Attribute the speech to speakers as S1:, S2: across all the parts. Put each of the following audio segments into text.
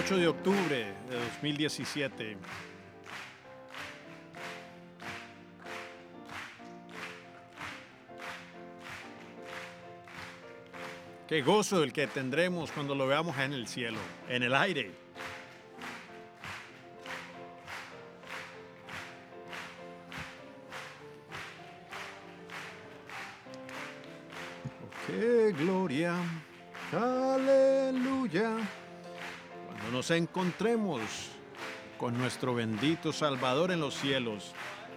S1: 8 de octubre de 2017. Qué gozo el que tendremos cuando lo veamos en el cielo, en el aire. Oh, qué gloria, aleluya, cuando nos encontremos con nuestro bendito Salvador en los cielos.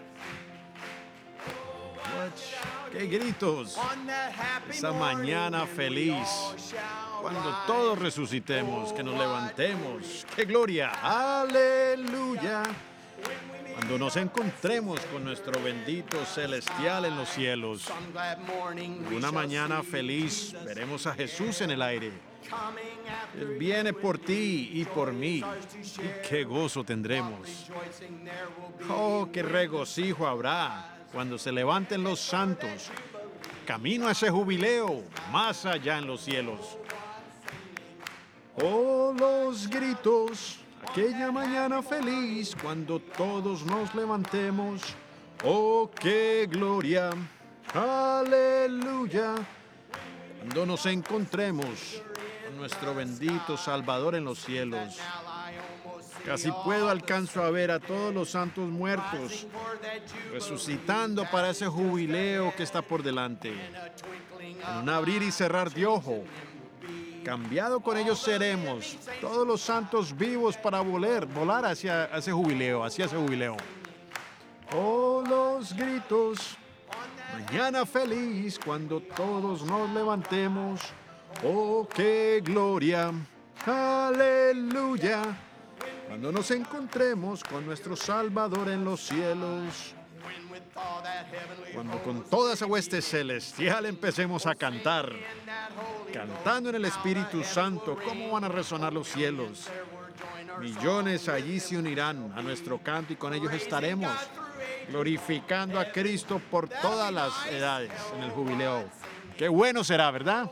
S1: ¡Qué gritos! Esa mañana feliz, cuando todos resucitemos, que nos levantemos. ¡Qué gloria! ¡Aleluya! Cuando nos encontremos con nuestro bendito celestial en los cielos. Una mañana feliz, veremos a Jesús en el aire. Él viene por ti y por mí. Y qué gozo tendremos. ¡Oh, qué regocijo habrá! Cuando se levanten los santos, camino a ese jubileo, más allá en los cielos. Oh, los gritos, aquella mañana feliz, cuando todos nos levantemos. Oh, qué gloria, aleluya, cuando nos encontremos con nuestro bendito Salvador en los cielos. Casi alcanzo a ver a todos los santos muertos resucitando para ese jubileo que está por delante. En un abrir y cerrar de ojo, cambiado con ellos seremos, todos los santos vivos para volar hacia ese jubileo, Oh, los gritos, mañana feliz, cuando todos nos levantemos. Oh, qué gloria, aleluya, cuando nos encontremos con nuestro Salvador en los cielos. Cuando con toda esa hueste celestial empecemos a cantar, cantando en el Espíritu Santo, ¿cómo van a resonar los cielos? Millones allí se unirán a nuestro canto y con ellos estaremos glorificando a Cristo por todas las edades en el jubileo. Qué bueno será, ¿verdad?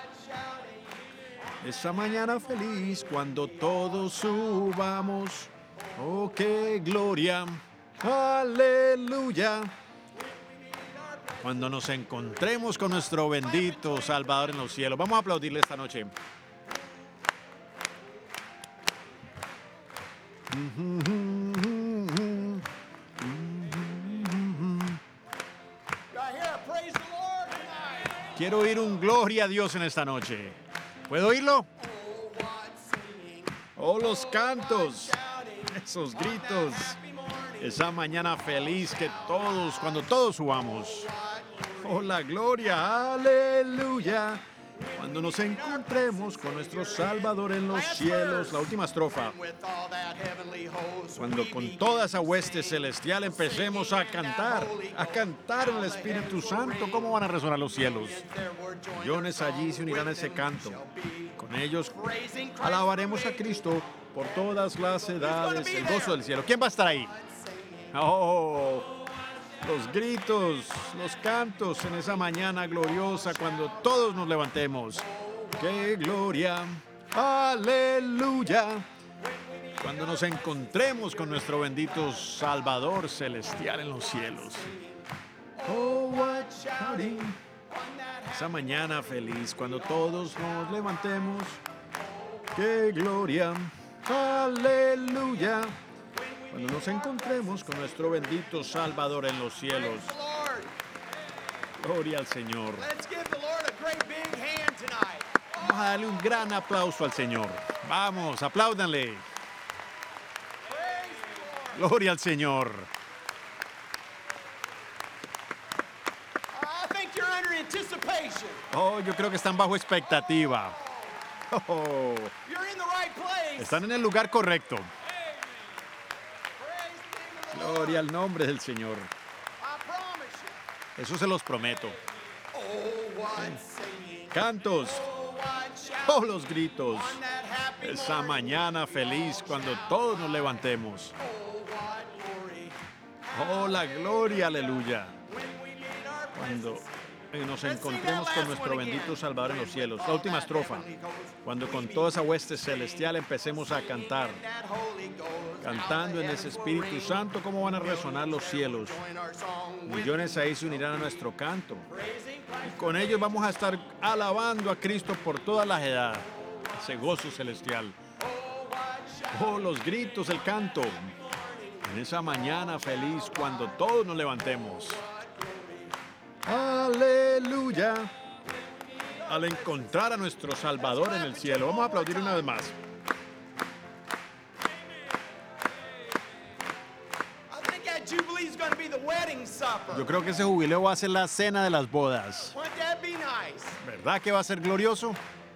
S1: Esa mañana feliz, cuando todos subamos, oh, qué gloria, aleluya, cuando nos encontremos con nuestro bendito Salvador en los cielos. Vamos a aplaudirle esta noche. Quiero oír un gloria a Dios en esta noche. ¿Puedo oírlo? Oh, los cantos, esos gritos, esa mañana feliz que todos, cuando todos subamos. Oh, la gloria, aleluya, cuando nos encontremos con nuestro Salvador en los cielos. La última estrofa. Cuando con toda esa hueste celestial empecemos a cantar en el Espíritu Santo, ¿cómo van a resonar los cielos? Millones allí se unirán a ese canto. Con ellos alabaremos a Cristo por todas las edades, el gozo del cielo. ¿Quién va a estar ahí? Oh, los gritos, los cantos en esa mañana gloriosa cuando todos nos levantemos. ¡Qué gloria! ¡Aleluya! Cuando nos encontremos con nuestro bendito Salvador celestial en los cielos. Oh, what shouting. Esa mañana feliz cuando todos nos levantemos. ¡Qué gloria! ¡Aleluya! Cuando nos encontremos con nuestro bendito Salvador en los cielos. Gloria al Señor. Vamos a darle un gran aplauso al Señor. Vamos, apláudanle. Gloria al Señor. Oh, yo creo que están bajo expectativa. Oh, están en el lugar correcto. Gloria al nombre del Señor. Eso se los prometo. Cantos. Oh, los gritos. Esa mañana feliz cuando todos nos levantemos. Oh, la gloria, aleluya. Cuando nos encontremos con nuestro bendito Salvador en los cielos. La última estrofa. Cuando con toda esa hueste celestial empecemos a cantar, cantando en ese Espíritu Santo, ¿cómo van a resonar los cielos? Millones ahí se unirán a nuestro canto. Y con ellos vamos a estar alabando a Cristo por todas las edades. Ese gozo celestial. Oh, los gritos, el canto. En esa mañana feliz cuando todos nos levantemos. Aleluya. Al encontrar a nuestro Salvador en el cielo. Vamos a aplaudir una vez más. Yo creo que ese jubileo va a ser la cena de las bodas. ¿Verdad que va a ser glorioso?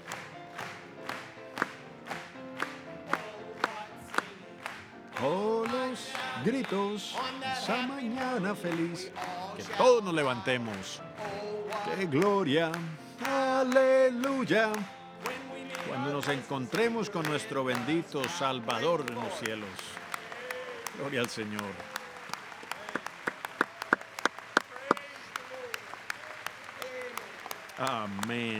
S1: Oh, los gritos, esa mañana feliz, que todos nos levantemos. ¡Qué gloria! ¡Aleluya! Cuando nos encontremos con nuestro bendito Salvador en los cielos. Gloria al Señor. Amén.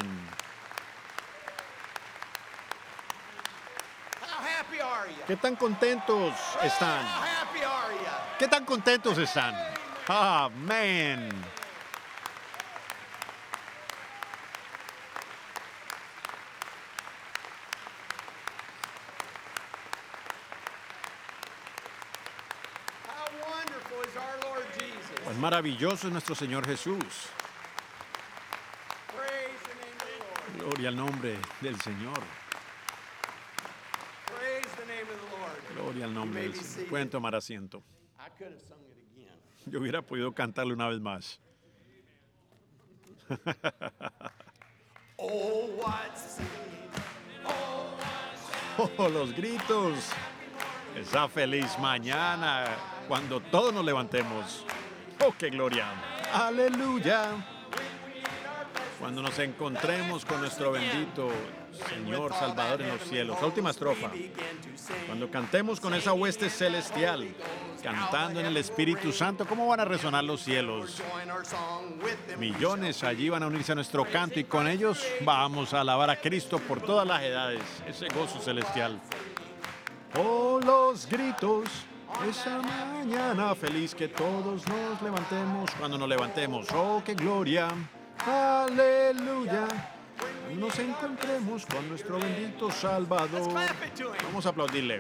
S1: ¿Qué tan contentos están? ¿Qué tan contentos están? Amén. Cuán maravilloso es nuestro Señor Jesús. Gloria al nombre del Señor. Gloria al nombre del Señor. Pueden tomar asiento. Yo hubiera podido cantarle una vez más. Oh, los gritos. Esa feliz mañana cuando todos nos levantemos. Oh, qué gloria. Aleluya. Cuando nos encontremos con nuestro bendito Señor Salvador en los cielos. La última estrofa. Cuando cantemos con esa hueste celestial, cantando en el Espíritu Santo, ¿cómo van a resonar los cielos? Millones allí van a unirse a nuestro canto y con ellos vamos a alabar a Cristo por todas las edades. Ese gozo celestial. Oh, los gritos. Esa mañana feliz que todos nos levantemos. Cuando nos levantemos, oh, qué gloria. Aleluya. Nos encontremos con nuestro bendito Salvador. Vamos a aplaudirle.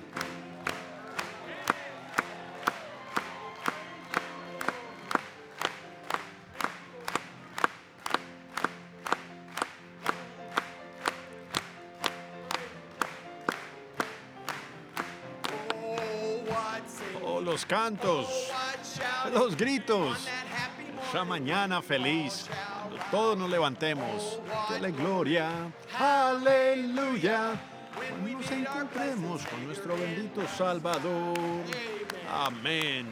S1: Oh, los cantos, los gritos. Esa mañana feliz. Todos nos levantemos, que la gloria, aleluya, cuando nos encontremos con nuestro bendito Salvador. Amén.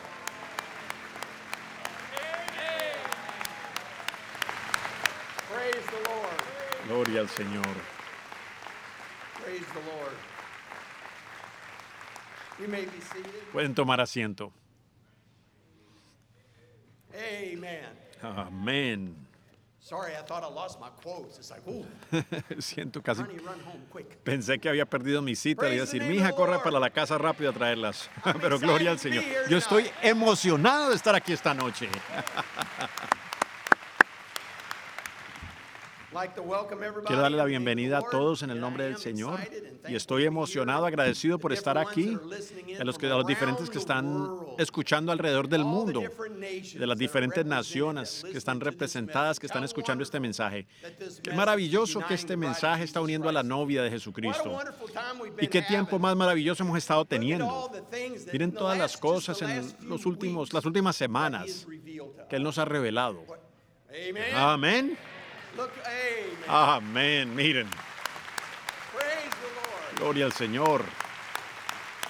S1: Gloria al Señor. Pueden tomar asiento. Amén. Siento casi. Pensé que había perdido mi cita. Le iba a decir, mi hija, corre para la casa rápido a traerlas. Pero gloria al Señor. Yo estoy emocionado de estar aquí esta noche. Quiero darle la bienvenida a todos en el nombre del Señor y estoy emocionado, agradecido por estar aquí, a los diferentes que están escuchando alrededor del mundo, de las diferentes naciones que están representadas, que están escuchando este mensaje. Qué maravilloso que este mensaje está uniendo a la novia de Jesucristo. Y qué tiempo más maravilloso hemos estado teniendo. Miren todas las cosas en las últimas semanas que Él nos ha revelado. Amén. Amén. Miren. Gloria al Señor.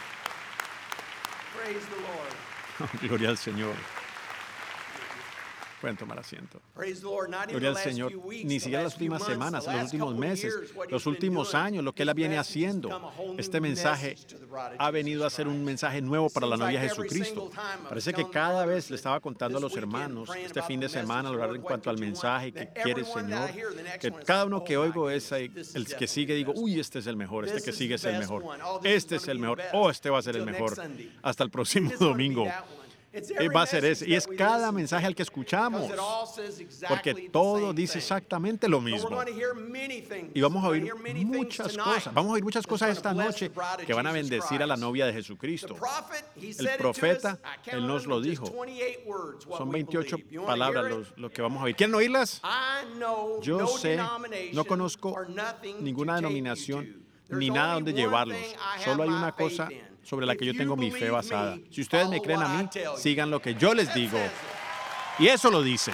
S1: Gloria al Señor. Pueden tomar asiento.
S2: Praise the Lord. Not even
S1: Gloria
S2: the
S1: al
S2: last
S1: Señor.
S2: few weeks,
S1: Ni
S2: the
S1: siquiera las
S2: last few
S1: últimas
S2: months,
S1: semanas,
S2: the
S1: los
S2: last
S1: últimos
S2: couple of
S1: meses,
S2: years, what
S1: los
S2: he's been
S1: últimos
S2: doing.
S1: años, lo que Él
S2: His
S1: viene
S2: message has
S1: haciendo.
S2: become a whole new
S1: Este mensaje
S2: message to the bride of
S1: ha venido a
S2: Jesus
S1: ser un
S2: Christ.
S1: mensaje nuevo para la
S2: It
S1: novia de
S2: seems like every
S1: Jesucristo.
S2: single time I was
S1: Parece que
S2: telling the
S1: cada
S2: brothers
S1: vez le estaba contando a
S2: this
S1: los
S2: weekend,
S1: hermanos,
S2: praying
S1: este
S2: about
S1: fin
S2: the
S1: de semana, a
S2: message,
S1: hablar
S2: Lord,
S1: en
S2: what
S1: cuanto al
S2: did you
S1: mensaje
S2: want?
S1: que
S2: That
S1: quiere el
S2: everyone that I
S1: Señor,
S2: hear, the next
S1: que
S2: one is,
S1: cada uno que
S2: oh my
S1: oigo es
S2: goodness, this
S1: el
S2: is
S1: que
S2: definitely
S1: sigue,
S2: the
S1: digo,
S2: best
S1: uy,
S2: one.
S1: este es el mejor, este
S2: This
S1: que
S2: is
S1: sigue
S2: the
S1: es el
S2: best
S1: mejor,
S2: one. Oh, this is
S1: este es
S2: gonna
S1: el
S2: be the
S1: mejor,
S2: best.
S1: oh, este va a ser el
S2: Until
S1: mejor,
S2: next Sunday.
S1: hasta el próximo
S2: It's gonna be
S1: domingo.
S2: that one. It's every
S1: Va a ser
S2: message
S1: ese, y es
S2: that we
S1: cada
S2: listen
S1: mensaje al que
S2: to,
S1: escuchamos,
S2: because it all says exactly
S1: porque
S2: the
S1: todo
S2: same
S1: dice
S2: thing.
S1: exactamente lo
S2: But we're
S1: mismo.
S2: going to hear many things.
S1: Y vamos a
S2: We're
S1: oír
S2: going to hear many things
S1: muchas
S2: tonight
S1: cosas. Vamos a oír muchas
S2: that's
S1: cosas
S2: going to
S1: esta
S2: bless
S1: noche
S2: the bride of
S1: que van a
S2: Jesus
S1: bendecir a la
S2: Christ.
S1: novia de
S2: The
S1: Jesucristo.
S2: prophet, he
S1: El
S2: said it to us,
S1: profeta,
S2: I
S1: él nos
S2: counted
S1: lo
S2: them just
S1: dijo.
S2: 28 words, what
S1: Son
S2: we
S1: 28
S2: believe. You want to
S1: palabras
S2: hear it?
S1: lo que vamos a oír. ¿Quieren oírlas?
S2: I know
S1: Yo
S2: no
S1: sé,
S2: denomination
S1: no conozco
S2: or nothing
S1: ninguna
S2: to take you
S1: denominación
S2: to. There's
S1: ni nada
S2: only
S1: donde
S2: one
S1: llevarlos.
S2: thing I have
S1: Solo hay
S2: my
S1: una
S2: faith
S1: cosa
S2: in.
S1: sobre la que yo
S2: If
S1: tengo
S2: you
S1: mi fe
S2: believe
S1: basada.
S2: me,
S1: Si ustedes me
S2: follow
S1: creen a
S2: what I
S1: mí,
S2: tell you.
S1: sigan lo que yo les
S2: That
S1: digo.
S2: says it.
S1: Y eso lo dice.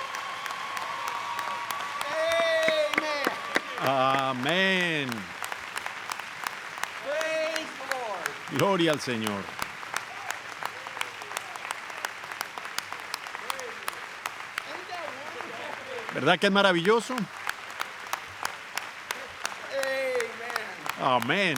S2: Amen.
S1: Amén.
S2: Praise the Lord.
S1: Gloria al Señor. ¿Verdad que es maravilloso?
S2: Amen.
S1: Amén.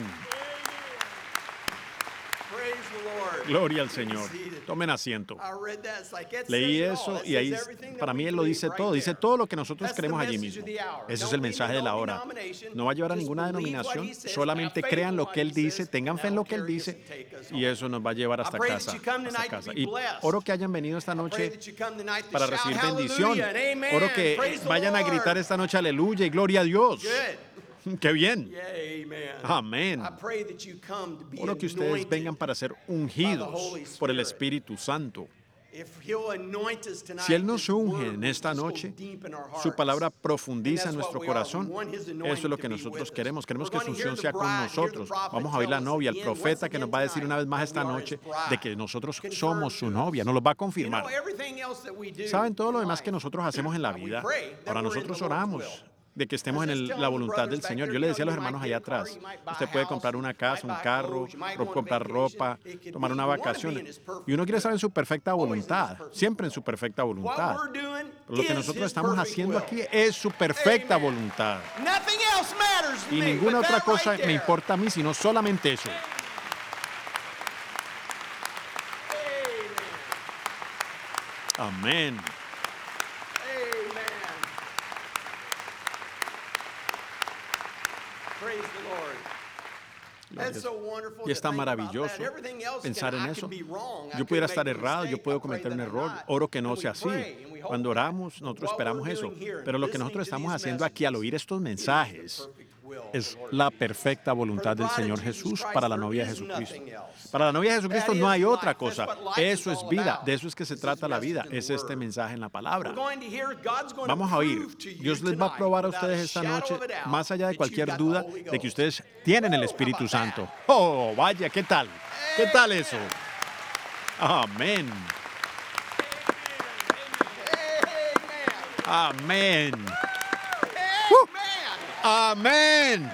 S2: Praise the Lord.
S1: Gloria al
S2: Be
S1: Señor.
S2: seated.
S1: Tomen asiento.
S2: I read that. It's like, it
S1: Leí
S2: says it
S1: eso
S2: all. It
S1: y ahí,
S2: says everything that
S1: para
S2: we
S1: mí él lo
S2: believe
S1: dice
S2: right
S1: todo, dice
S2: there.
S1: todo lo que nosotros
S2: That's the
S1: creemos allí
S2: message
S1: mismo.
S2: of the hour.
S1: Ese es
S2: Don't
S1: el
S2: lean
S1: mensaje
S2: to
S1: de la
S2: no
S1: hora.
S2: denomination.
S1: No va a llevar a
S2: Just
S1: ninguna
S2: believe what
S1: denominación,
S2: he says,
S1: solamente
S2: have faith
S1: crean
S2: in
S1: lo
S2: what
S1: que él
S2: he
S1: dice,
S2: says,
S1: tengan
S2: and
S1: fe en
S2: that'll
S1: lo que él
S2: carry us
S1: dice
S2: and take us
S1: y
S2: home.
S1: eso nos va a llevar hasta
S2: I pray that
S1: casa.
S2: you come
S1: Hasta
S2: tonight to
S1: casa.
S2: be
S1: Y
S2: blessed.
S1: oro que hayan venido esta
S2: I pray
S1: noche
S2: that you come tonight to
S1: para
S2: shout
S1: recibir bendición.
S2: hallelujah and amen.
S1: Oro que
S2: Praise the
S1: vayan a
S2: Lord.
S1: gritar esta noche aleluya y gloria a Dios.
S2: Good.
S1: ¡Qué bien!
S2: Yeah, amen.
S1: Amén.
S2: I pray that you come to be
S1: Oro que ustedes
S2: anointed.
S1: vengan para ser ungidos por el Espíritu Santo.
S2: If he'll anoint us tonight,
S1: Si Él nos
S2: His word
S1: unge en
S2: will
S1: esta
S2: just go
S1: noche,
S2: deep in our
S1: su
S2: hearts.
S1: palabra
S2: And
S1: profundiza
S2: that's
S1: en
S2: what
S1: nuestro
S2: we are. We
S1: corazón.
S2: want His
S1: Eso es
S2: anointing
S1: lo
S2: to
S1: que
S2: be
S1: nosotros
S2: with us.
S1: queremos. Queremos
S2: We're
S1: que su
S2: going to hear
S1: unción
S2: the
S1: sea con
S2: bride, hear the
S1: nosotros.
S2: prophet
S1: Vamos a oír la
S2: tell us
S1: novia, el
S2: again,
S1: profeta
S2: once
S1: que nos
S2: again
S1: va a decir una vez más
S2: tonight,
S1: esta
S2: that we are
S1: noche
S2: His bride.
S1: de que nosotros
S2: Confirm
S1: somos su
S2: to us.
S1: novia. Nos lo va a
S2: You
S1: confirmar.
S2: know, everything else that we do
S1: ¿Saben todo lo
S2: in
S1: demás que
S2: life,
S1: nosotros hacemos en la
S2: we
S1: vida?
S2: pray that
S1: Ahora
S2: we're in
S1: nosotros
S2: the Lord's
S1: oramos
S2: will.
S1: de que estemos
S2: I was
S1: en
S2: just telling
S1: la
S2: the
S1: voluntad
S2: brothers
S1: del
S2: back
S1: Señor.
S2: there,
S1: Yo le
S2: you
S1: decía a los
S2: know, you
S1: hermanos
S2: might
S1: allá
S2: get a car,
S1: atrás,
S2: you might buy
S1: usted
S2: a
S1: puede
S2: house,
S1: comprar
S2: you
S1: una
S2: might
S1: casa, un
S2: buy
S1: carro,
S2: clothes, you might go on
S1: comprar
S2: vacation.
S1: ropa,
S2: It could
S1: tomar
S2: be
S1: una
S2: you wanna be
S1: vacación.
S2: in His perfect
S1: Y uno quiere estar en
S2: will.
S1: su perfecta
S2: Always in His
S1: voluntad,
S2: perfect
S1: siempre en
S2: will.
S1: su perfecta
S2: What
S1: voluntad.
S2: we're doing
S1: Pero lo que
S2: is
S1: nosotros
S2: His
S1: estamos
S2: perfect
S1: haciendo
S2: will.
S1: aquí es su perfecta
S2: Amen.
S1: voluntad.
S2: Nothing else matters to
S1: Y
S2: me
S1: ninguna
S2: but
S1: otra
S2: that
S1: cosa
S2: right
S1: me
S2: there.
S1: importa a mí, sino solamente eso.
S2: Amen.
S1: Amén.
S2: Amen. Praise the Lord. That's so wonderful
S1: Y es
S2: to
S1: tan
S2: think about
S1: maravilloso
S2: that. Everything else
S1: pensar en
S2: I
S1: eso.
S2: can be wrong. I
S1: Yo
S2: could
S1: pudiera
S2: make
S1: estar
S2: a
S1: errado, yo
S2: mistake.
S1: puedo
S2: I pray
S1: cometer un
S2: that I'm
S1: error.
S2: not.
S1: Oro que no
S2: And we
S1: sea así.
S2: pray and we hope
S1: Cuando
S2: that.
S1: oramos, nosotros
S2: What
S1: esperamos
S2: we're
S1: eso.
S2: doing here,
S1: Pero lo que
S2: listening
S1: nosotros
S2: to
S1: estamos
S2: these
S1: haciendo aquí al
S2: messages,
S1: oír estos
S2: is the
S1: mensajes
S2: perfect will of
S1: es
S2: the Lord
S1: la
S2: Jesus.
S1: perfecta voluntad del
S2: For the bride
S1: Señor
S2: of Jesus
S1: Jesús
S2: Christ,
S1: para la
S2: there
S1: novia de
S2: is
S1: Jesucristo.
S2: nothing else.
S1: Para la novia de Jesucristo
S2: That
S1: no
S2: is
S1: hay
S2: life.
S1: otra
S2: That's
S1: cosa.
S2: what life is
S1: Eso es
S2: all
S1: vida.
S2: about.
S1: De eso es que se
S2: It's His
S1: trata la
S2: message
S1: vida.
S2: in the
S1: Es este
S2: Word.
S1: mensaje en la
S2: We're
S1: palabra.
S2: going to hear, God's going
S1: Vamos
S2: to
S1: a oír.
S2: prove to you
S1: Dios les va a
S2: tonight,
S1: probar a
S2: without
S1: ustedes
S2: a
S1: esta
S2: shadow
S1: noche,
S2: of a doubt,
S1: más allá de
S2: that
S1: cualquier
S2: you've got the
S1: duda,
S2: Holy
S1: de que
S2: Ghost.
S1: ustedes tienen el
S2: Woo, how
S1: Espíritu
S2: about
S1: Santo.
S2: that?
S1: Oh, vaya, ¿qué tal? ¿Qué tal eso?
S2: Amen.
S1: Amén.
S2: Amen.
S1: Amén.
S2: Amen.
S1: Amén.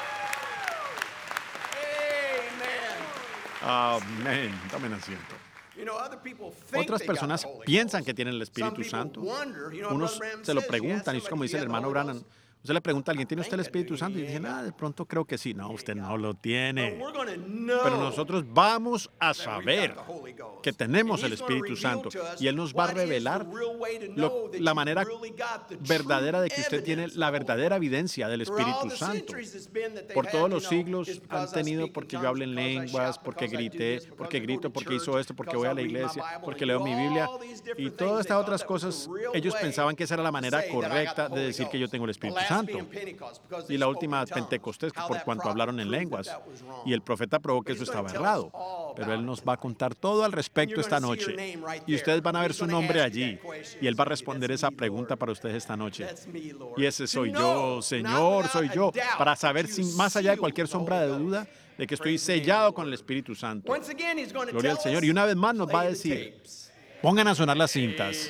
S2: Amen.
S1: Amén. Tomen asiento.
S2: You know, other people think
S1: Otras
S2: they got the
S1: personas
S2: Holy
S1: piensan
S2: Ghost.
S1: que tienen el
S2: Some
S1: Espíritu
S2: people
S1: Santo.
S2: wonder, you know,
S1: Unos
S2: Brother Branham
S1: se lo
S2: says,
S1: preguntan, y es como dice el hermano Branham. Usted le pregunta a alguien, ¿tiene usted el Espíritu Santo? Y dicen, de pronto creo que sí. No, usted no lo tiene. Pero nosotros vamos a saber que tenemos el Espíritu Santo. Y Él nos va a revelar la manera verdadera de que usted tiene la verdadera evidencia del Espíritu Santo. Por todos los siglos han tenido porque yo hablo en lenguas, porque grité, porque grito, porque hizo esto, porque voy a la iglesia, porque leo mi Biblia. Y todas estas otras cosas, ellos pensaban que esa era la manera correcta de decir que yo tengo el Espíritu Santo. Y la última Pentecostés, por cuanto hablaron en lenguas. Y el profeta probó que eso estaba errado. Pero Él nos va a contar todo al respecto esta noche. Y ustedes van a ver su nombre allí. Y Él va a responder esa pregunta para ustedes esta noche. Y ese soy yo, Señor, soy yo. Para saber, sin más allá de cualquier sombra de duda, de que estoy sellado con el Espíritu Santo. Gloria al Señor. Y una vez más nos va a decir, pongan a sonar las cintas.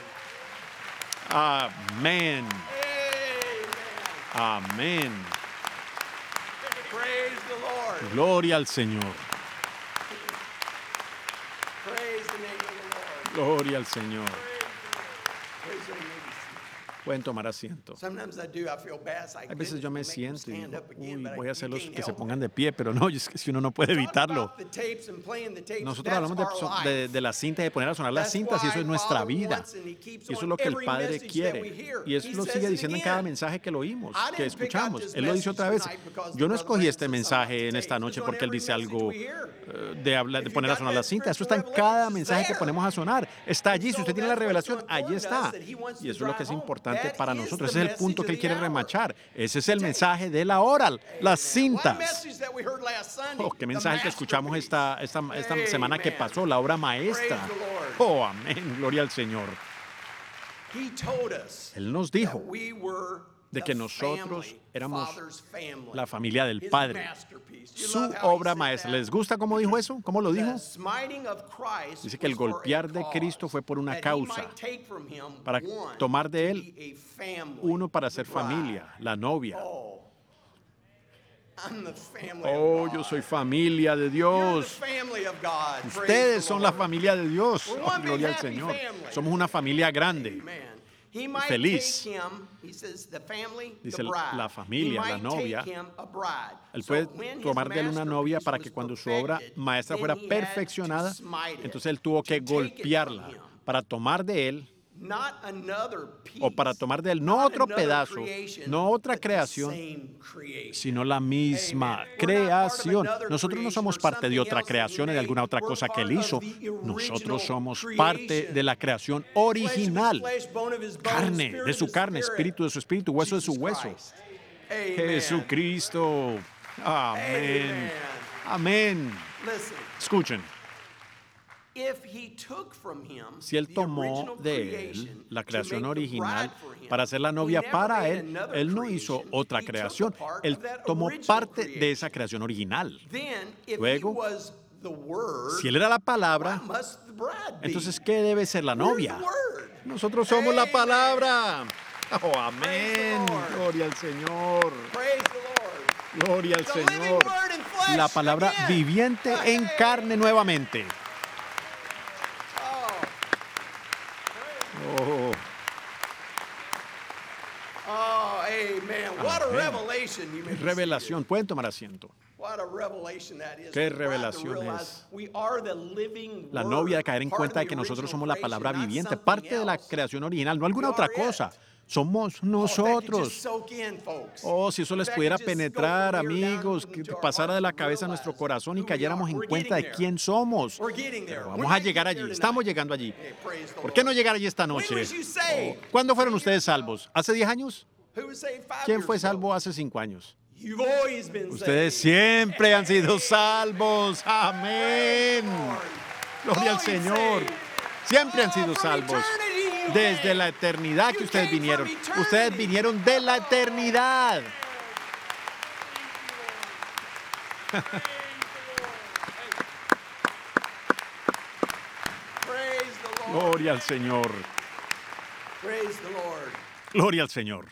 S1: Amén. Amén.
S2: Praise the Lord.
S1: Gloria al Señor.
S2: Praise the name of the Lord.
S1: Gloria al Señor. Pueden tomar asiento.
S2: Sometimes I do, I feel bad. It's like,
S1: A veces yo me
S2: goodness, make them
S1: siento y
S2: stand
S1: digo,
S2: up again,
S1: uy,
S2: but I
S1: voy a hacerlos
S2: can't
S1: que se
S2: help
S1: pongan
S2: it.
S1: de pie, pero no, es que si uno no puede
S2: Talk
S1: evitarlo.
S2: about the tapes and playing the tapes,
S1: Nosotros
S2: that's
S1: hablamos
S2: our life.
S1: de la cinta, de poner a sonar las
S2: That's
S1: cintas, y eso
S2: why
S1: es nuestra
S2: Father
S1: vida.
S2: wants, and he keeps
S1: Y eso es
S2: on
S1: lo que el
S2: every
S1: Padre
S2: message that we
S1: quiere.
S2: hear.
S1: Y eso
S2: He
S1: lo
S2: says
S1: sigue
S2: it
S1: diciendo en cada
S2: again.
S1: mensaje que lo oímos,
S2: I
S1: que
S2: didn't pick out
S1: escuchamos.
S2: this
S1: Él lo dice
S2: message
S1: otra vez.
S2: tonight because
S1: Yo no
S2: the brother
S1: escogí este
S2: mentioned something
S1: mensaje en
S2: about the
S1: esta
S2: tapes.
S1: noche
S2: It's on
S1: porque él
S2: every
S1: dice
S2: message
S1: algo
S2: we hear.
S1: de poner a sonar la cinta. Eso está en cada mensaje que ponemos a sonar. Está allí. Si usted tiene la revelación, allí está. Y eso es lo que es importante para nosotros. Ese es el punto que él quiere remachar. Ese es el mensaje de la hora, las cintas. Oh, qué mensaje que escuchamos esta semana que pasó, la obra maestra. Oh, amén, gloria al Señor. Él nos dijo de que nosotros éramos la familia del Padre, su obra maestra. ¿Les gusta cómo dijo eso? ¿Cómo lo dijo? Dice que el golpear de Cristo fue por una causa, para tomar de él uno para ser familia, la novia. Oh, yo soy familia de Dios. Ustedes son la familia de Dios. Oh, gloria al Señor. Somos una familia grande. Feliz. Dice la familia, la novia. Él puede tomar de él una novia para que cuando su obra maestra fuera perfeccionada, entonces él tuvo que golpearla para tomar de él, o para tomar de él no otro pedazo, no otra creación, sino la misma creación. Nosotros no somos parte de otra creación, de alguna otra cosa que él hizo. Nosotros somos parte de la creación original. Carne de su carne, espíritu de su espíritu, hueso de su hueso. Jesucristo. Amén. Amén. Escuchen. Si él tomó de él la creación original para hacer la novia para él, él no hizo otra creación. Él tomó parte de esa creación original. Luego, si él era la palabra, entonces, ¿qué debe ser la novia? Nosotros somos la palabra. Oh, amén. Gloria al Señor. Gloria al Señor. La palabra viviente en carne nuevamente. Oh. Revelación. Pueden tomar asiento. ¿Qué revelación es? La novia de caer en cuenta de que nosotros somos la palabra viviente, parte de la creación original, no alguna otra cosa. Somos nosotros. Oh, si eso les pudiera penetrar, amigos, que pasara de la cabeza a nuestro corazón y cayéramos en cuenta de quién somos. Pero vamos a llegar allí, estamos llegando allí. ¿Por qué no llegar allí esta noche? Oh, ¿cuándo fueron ustedes salvos? ¿Hace 10 años? ¿Quién fue salvo hace 5 años? Ustedes siempre han sido salvos. Amén. Gloria al Señor. Siempre han sido salvos. Desde la eternidad que ustedes vinieron. Ustedes vinieron de la eternidad. Gloria al Señor. Gloria al Señor.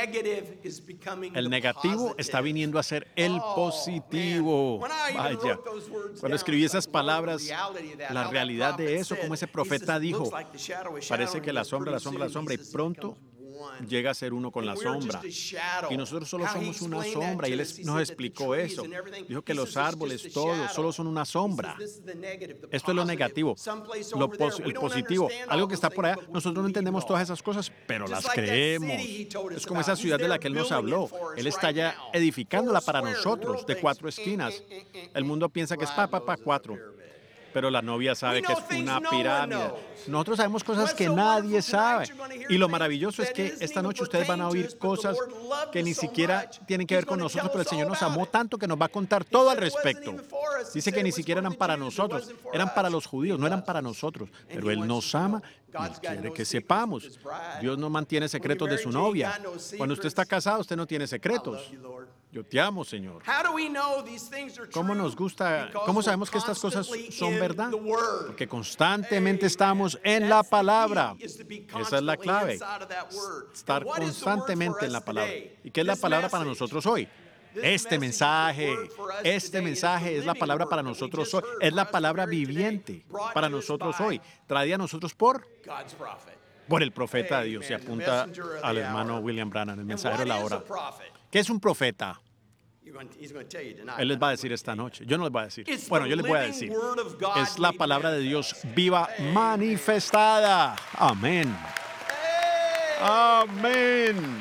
S1: El negativo está viniendo a ser el positivo. Vaya. Cuando escribí esas palabras, la realidad de eso, como ese profeta dijo, parece que la sombra, y pronto llega a ser uno con la sombra. Y nosotros solo somos una sombra. Y él nos explicó eso. Dijo que los árboles, todos, solo son una sombra. Esto es lo negativo. El positivo, algo que está por allá. Nosotros no entendemos todas esas cosas, pero las creemos. Es como esa ciudad de la que él nos habló. Él está ya edificándola para nosotros, de 4 esquinas. El mundo piensa que es 4. Pero la novia sabe que es una pirámide. Nosotros sabemos cosas que nadie sabe. Y lo maravilloso es que esta noche ustedes van a oír cosas que ni siquiera tienen que ver con nosotros, pero el Señor nos amó tanto que nos va a contar todo al respecto. Dice que ni siquiera eran para nosotros, eran para los judíos, no eran para nosotros. Pero Él nos ama y Él quiere que sepamos. Dios no mantiene secretos de su novia. Cuando usted está casado, usted no tiene secretos. Yo te amo, Señor. ¿Cómo nos gusta? ¿Cómo sabemos que estas cosas son verdad? Porque constantemente estamos en la palabra. Esa es la clave. Estar constantemente en la palabra. ¿Y qué es la palabra para nosotros hoy? Este mensaje es la palabra para nosotros hoy. Es la palabra viviente para nosotros hoy. Traída a nosotros por por el profeta de Dios. Y
S2: Amen. The
S1: apunta
S2: messenger of
S1: al
S2: the
S1: hermano
S2: hour.
S1: William Branham, el
S2: And
S1: mensajero de
S2: what
S1: la
S2: is a
S1: hora.
S2: prophet?
S1: ¿Qué es un profeta?
S2: He's going to tell you tonight.
S1: Él les
S2: but
S1: va a
S2: I'm
S1: decir
S2: gonna
S1: esta
S2: tell you.
S1: noche. Yo no les voy a decir.
S2: It's
S1: Bueno,
S2: the
S1: yo les voy a
S2: living
S1: decir.
S2: word of God
S1: Es la
S2: made
S1: palabra de Dios
S2: manifest.
S1: viva,
S2: Amen.
S1: manifestada. Amén.
S2: Hey!
S1: Amén.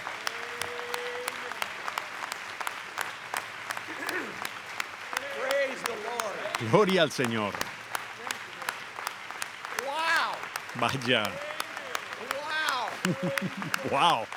S2: Praise the Lord.
S1: Gloria al Señor.
S2: Wow.
S1: Vaya.
S2: Wow.
S1: Wow.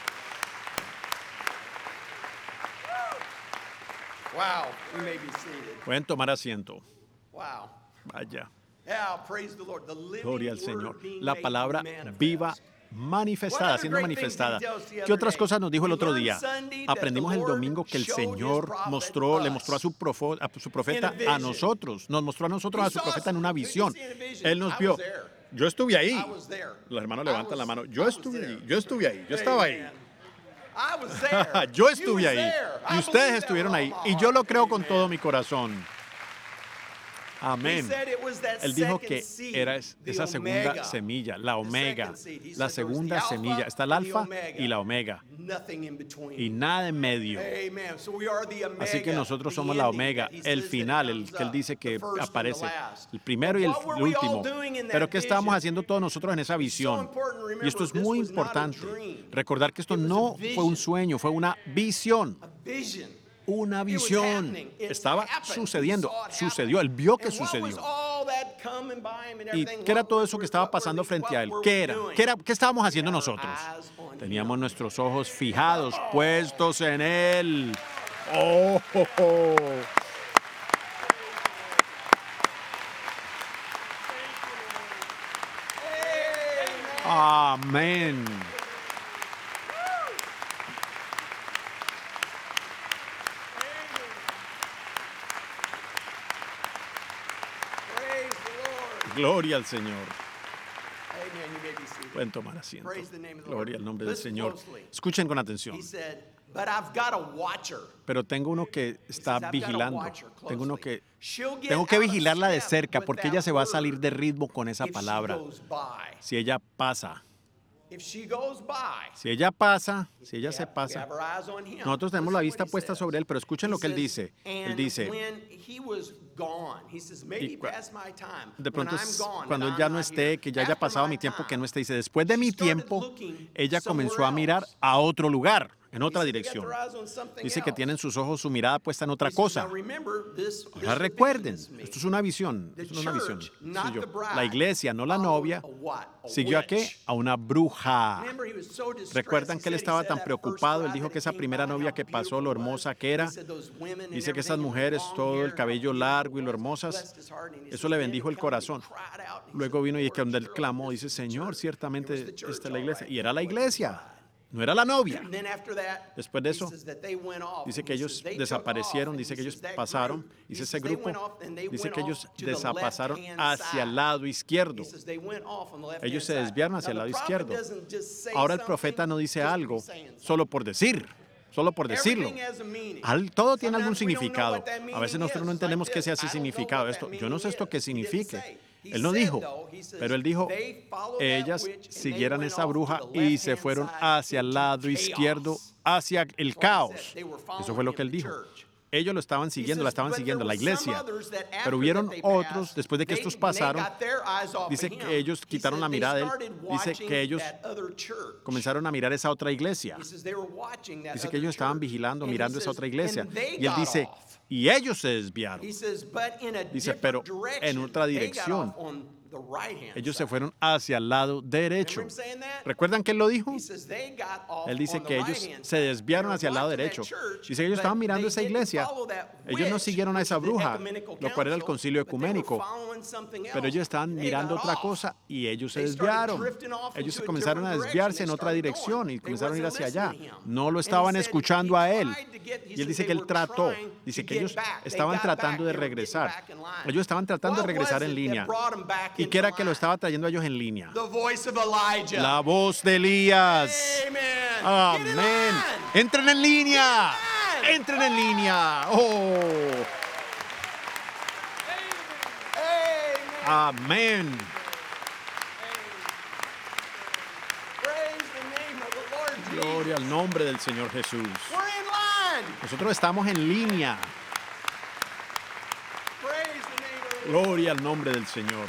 S2: Wow. You may be seated.
S1: Pueden tomar asiento.
S2: Wow.
S1: Vaya.
S2: Yeah, praise the Lord. The living
S1: Gloria al
S2: word
S1: Señor.
S2: being
S1: La
S2: made
S1: palabra
S2: manifest.
S1: viva, manifestada, siendo manifestada. ¿Qué otras cosas nos dijo el otro día? Aprendimos el domingo que el Señor le mostró a su profeta a nosotros. Nos mostró a nosotros a su profeta en una visión. Él nos vio. Yo estuve ahí. Los hermanos levantan la mano. Yo estuve ahí. Yo estuve ahí. Yo estaba ahí. Yo estuve ahí. Y ustedes estuvieron ahí. Y yo lo creo con todo mi corazón. Amén. Él dijo que era esa segunda semilla, la omega, la segunda semilla. Está el alfa y la omega. Y nada en medio. Así que nosotros somos la omega, el final, el que él dice que aparece, el primero y el último. Pero ¿qué estábamos haciendo todos nosotros en esa visión? Y esto es muy importante. Recordar que esto no fue un sueño, fue una visión. Una visión. Estaba sucediendo. Sucedió. Él vio que sucedió. ¿Y qué era todo eso que estaba pasando frente a él? ¿Qué era? ¿Qué estábamos haciendo nosotros? Teníamos nuestros ojos fijados, puestos en él. ¡Oh! Oh, oh. Amén. Gloria al Señor. Pueden tomar asiento. Gloria al nombre del Señor. Escuchen con atención. Pero tengo uno que está vigilando. Tengo que vigilarla de cerca porque ella se va a salir de ritmo con esa palabra. Si ella pasa. Si ella se pasa, nosotros tenemos la vista puesta sobre él, pero escuchen lo que él dice. Él dice, de pronto cuando él ya no esté, que ya haya pasado mi tiempo, que no esté, dice, después de mi tiempo, ella comenzó a mirar a otro lugar, en otra dirección. Dice que tienen sus ojos, su mirada puesta en otra cosa. Ahora recuerden, esto es una visión, La iglesia, no la novia, ¿siguió a qué? A una bruja. ¿Recuerdan que él estaba tan preocupado? Él dijo que esa primera novia que pasó, lo hermosa que era, dice que esas mujeres, todo el cabello largo y lo hermosas, eso le bendijo el corazón. Luego vino y que donde él clamó, dice, Señor, ciertamente esta es la iglesia. Y era la iglesia. No era la novia. Después de eso, dice que ellos desaparecieron, dice que ellos pasaron, dice ese grupo, dice que ellos desapasaron hacia el lado izquierdo. Ellos se desviaron hacia el lado izquierdo. Ahora el profeta no dice algo solo por decir. Solo por decirlo. Todo tiene algún significado. A veces nosotros no entendemos qué sea ese significado. Yo no sé esto qué signifique. Él no dijo, pero él dijo, ellas siguieran esa bruja y se fueron hacia el lado izquierdo, hacia el caos. Eso fue lo que él dijo. Ellos lo estaban siguiendo, la estaban siguiendo, la iglesia. Pero hubieron otros, después de que estos pasaron, dice que ellos quitaron la mirada de él. Dice que ellos comenzaron a mirar esa otra iglesia. Dice que ellos estaban vigilando, mirando esa otra iglesia. Y él dice, y ellos se desviaron. Dice, pero en otra dirección. Ellos se fueron hacia el lado derecho. ¿Recuerdan que él lo dijo? Él dice que ellos se desviaron hacia el lado derecho. Dice que ellos estaban mirando esa iglesia. Ellos no siguieron a esa bruja, lo cual era el concilio ecuménico. Pero ellos estaban mirando otra cosa y ellos se desviaron. Ellos se comenzaron a desviarse en otra dirección y comenzaron a ir hacia allá. No lo estaban escuchando a él. Y él dice que él trató. Dice que ellos estaban tratando de regresar. Ellos estaban tratando de regresar en línea. ¿Y qué era que lo estaba trayendo a ellos en línea? La voz de Elías. Amén. Entren en línea. Entren en línea. Oh. Amén. Gloria al nombre del Señor Jesús.
S2: We're in line.
S1: Nosotros estamos en línea.
S2: Praise the name of the Lord.
S1: Gloria al nombre del Señor.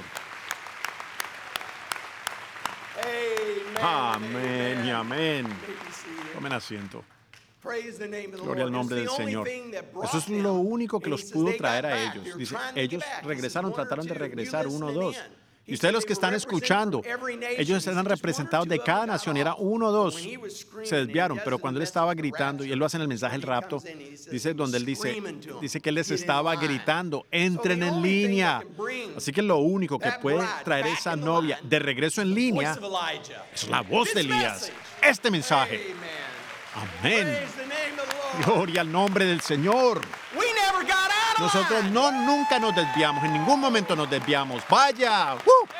S1: Amén y amén. Tomen asiento.
S2: Praise the name of the
S1: Gloria al
S2: Lord.
S1: nombre del
S2: It's the only
S1: Señor.
S2: thing that brought
S1: Eso es
S2: them.
S1: lo único que
S2: And he
S1: los
S2: says
S1: pudo
S2: they got
S1: traer a
S2: back.
S1: ellos.
S2: They're
S1: Dice,
S2: trying to get
S1: ellos
S2: back. He says,
S1: regresaron,
S2: one or
S1: trataron de
S2: two.
S1: regresar,
S2: You
S1: uno o
S2: listen
S1: dos.
S2: to them.
S1: Y
S2: He
S1: ustedes
S2: said
S1: los
S2: they
S1: que
S2: were
S1: están
S2: represented
S1: escuchando,
S2: from every nation.
S1: ellos
S2: He
S1: eran
S2: said, just one or
S1: representados
S2: two
S1: de
S2: of
S1: cada
S2: them got
S1: nación. Era
S2: off.
S1: uno o dos.
S2: When he was screaming,
S1: Se desviaron,
S2: and he
S1: pero
S2: does
S1: cuando él
S2: in the
S1: estaba
S2: message of the
S1: gritando, y él
S2: rapture,
S1: lo hace en el mensaje del
S2: when he
S1: rapto,
S2: comes in, he says
S1: dice
S2: he
S1: donde
S2: was
S1: él dice,
S2: screaming to them,
S1: dice que él les
S2: "Get in
S1: estaba
S2: line."
S1: gritando,
S2: So
S1: entren
S2: the
S1: en
S2: only thing
S1: línea.
S2: that can bring
S1: Así que lo único que
S2: that
S1: puede
S2: bride
S1: traer
S2: back
S1: esa
S2: in the
S1: novia
S2: line
S1: de regreso en
S2: is the
S1: línea
S2: voice of Elijah.
S1: es la voz
S2: This
S1: de Elías.
S2: message.
S1: Este mensaje.
S2: Amen.
S1: Amén.
S2: Praise the name of the Lord.
S1: Gloria al nombre del Señor.
S2: We never got out of
S1: Nosotros
S2: line.
S1: nunca nos desviamos, en ningún momento nos desviamos. ¡Vaya!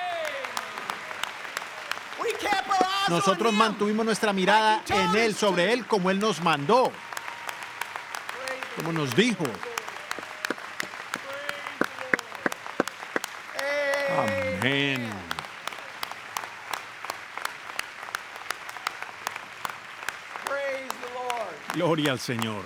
S2: We kept our eyes
S1: Nosotros
S2: on him.
S1: mantuvimos nuestra mirada
S2: Like he told
S1: en Él,
S2: us
S1: sobre
S2: to.
S1: Él, como Él nos mandó, como nos dijo. Amén.
S2: Praise the Lord.
S1: Gloria al Señor.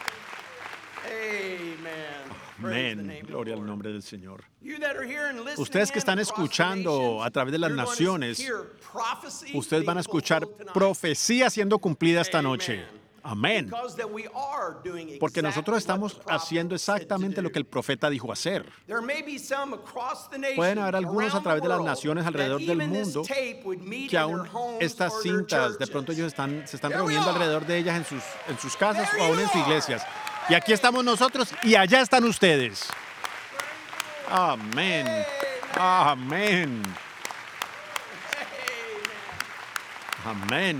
S2: Amen. Praise the
S1: Amén.
S2: name of the
S1: Gloria al
S2: Lord.
S1: nombre del Señor.
S2: You that are here and listening
S1: Ustedes que
S2: in
S1: están
S2: across the
S1: escuchando
S2: nations,
S1: a través de las
S2: you're going to
S1: naciones,
S2: hear prophecy
S1: ustedes van a
S2: being
S1: escuchar
S2: fulfilled tonight.
S1: profecía siendo cumplida esta
S2: Amen.
S1: noche. Amén.
S2: Because that we are doing
S1: Porque
S2: exactly
S1: nosotros
S2: what
S1: estamos
S2: the prophet
S1: haciendo
S2: said to
S1: exactamente lo
S2: do.
S1: que el profeta dijo hacer.
S2: There may be some across the nation,
S1: Pueden haber algunos a
S2: around
S1: través
S2: the
S1: de las
S2: world,
S1: naciones
S2: that
S1: alrededor del
S2: even this
S1: mundo
S2: tape would meet
S1: que
S2: in
S1: aún
S2: their homes
S1: estas
S2: or their
S1: cintas, de pronto
S2: churches.
S1: ellos se están
S2: There we
S1: reuniendo
S2: are.
S1: alrededor de ellas en sus casas
S2: There
S1: o aún
S2: you
S1: en sus
S2: are.
S1: iglesias. Y aquí estamos nosotros y allá están ustedes. Amén. Amén. Amén.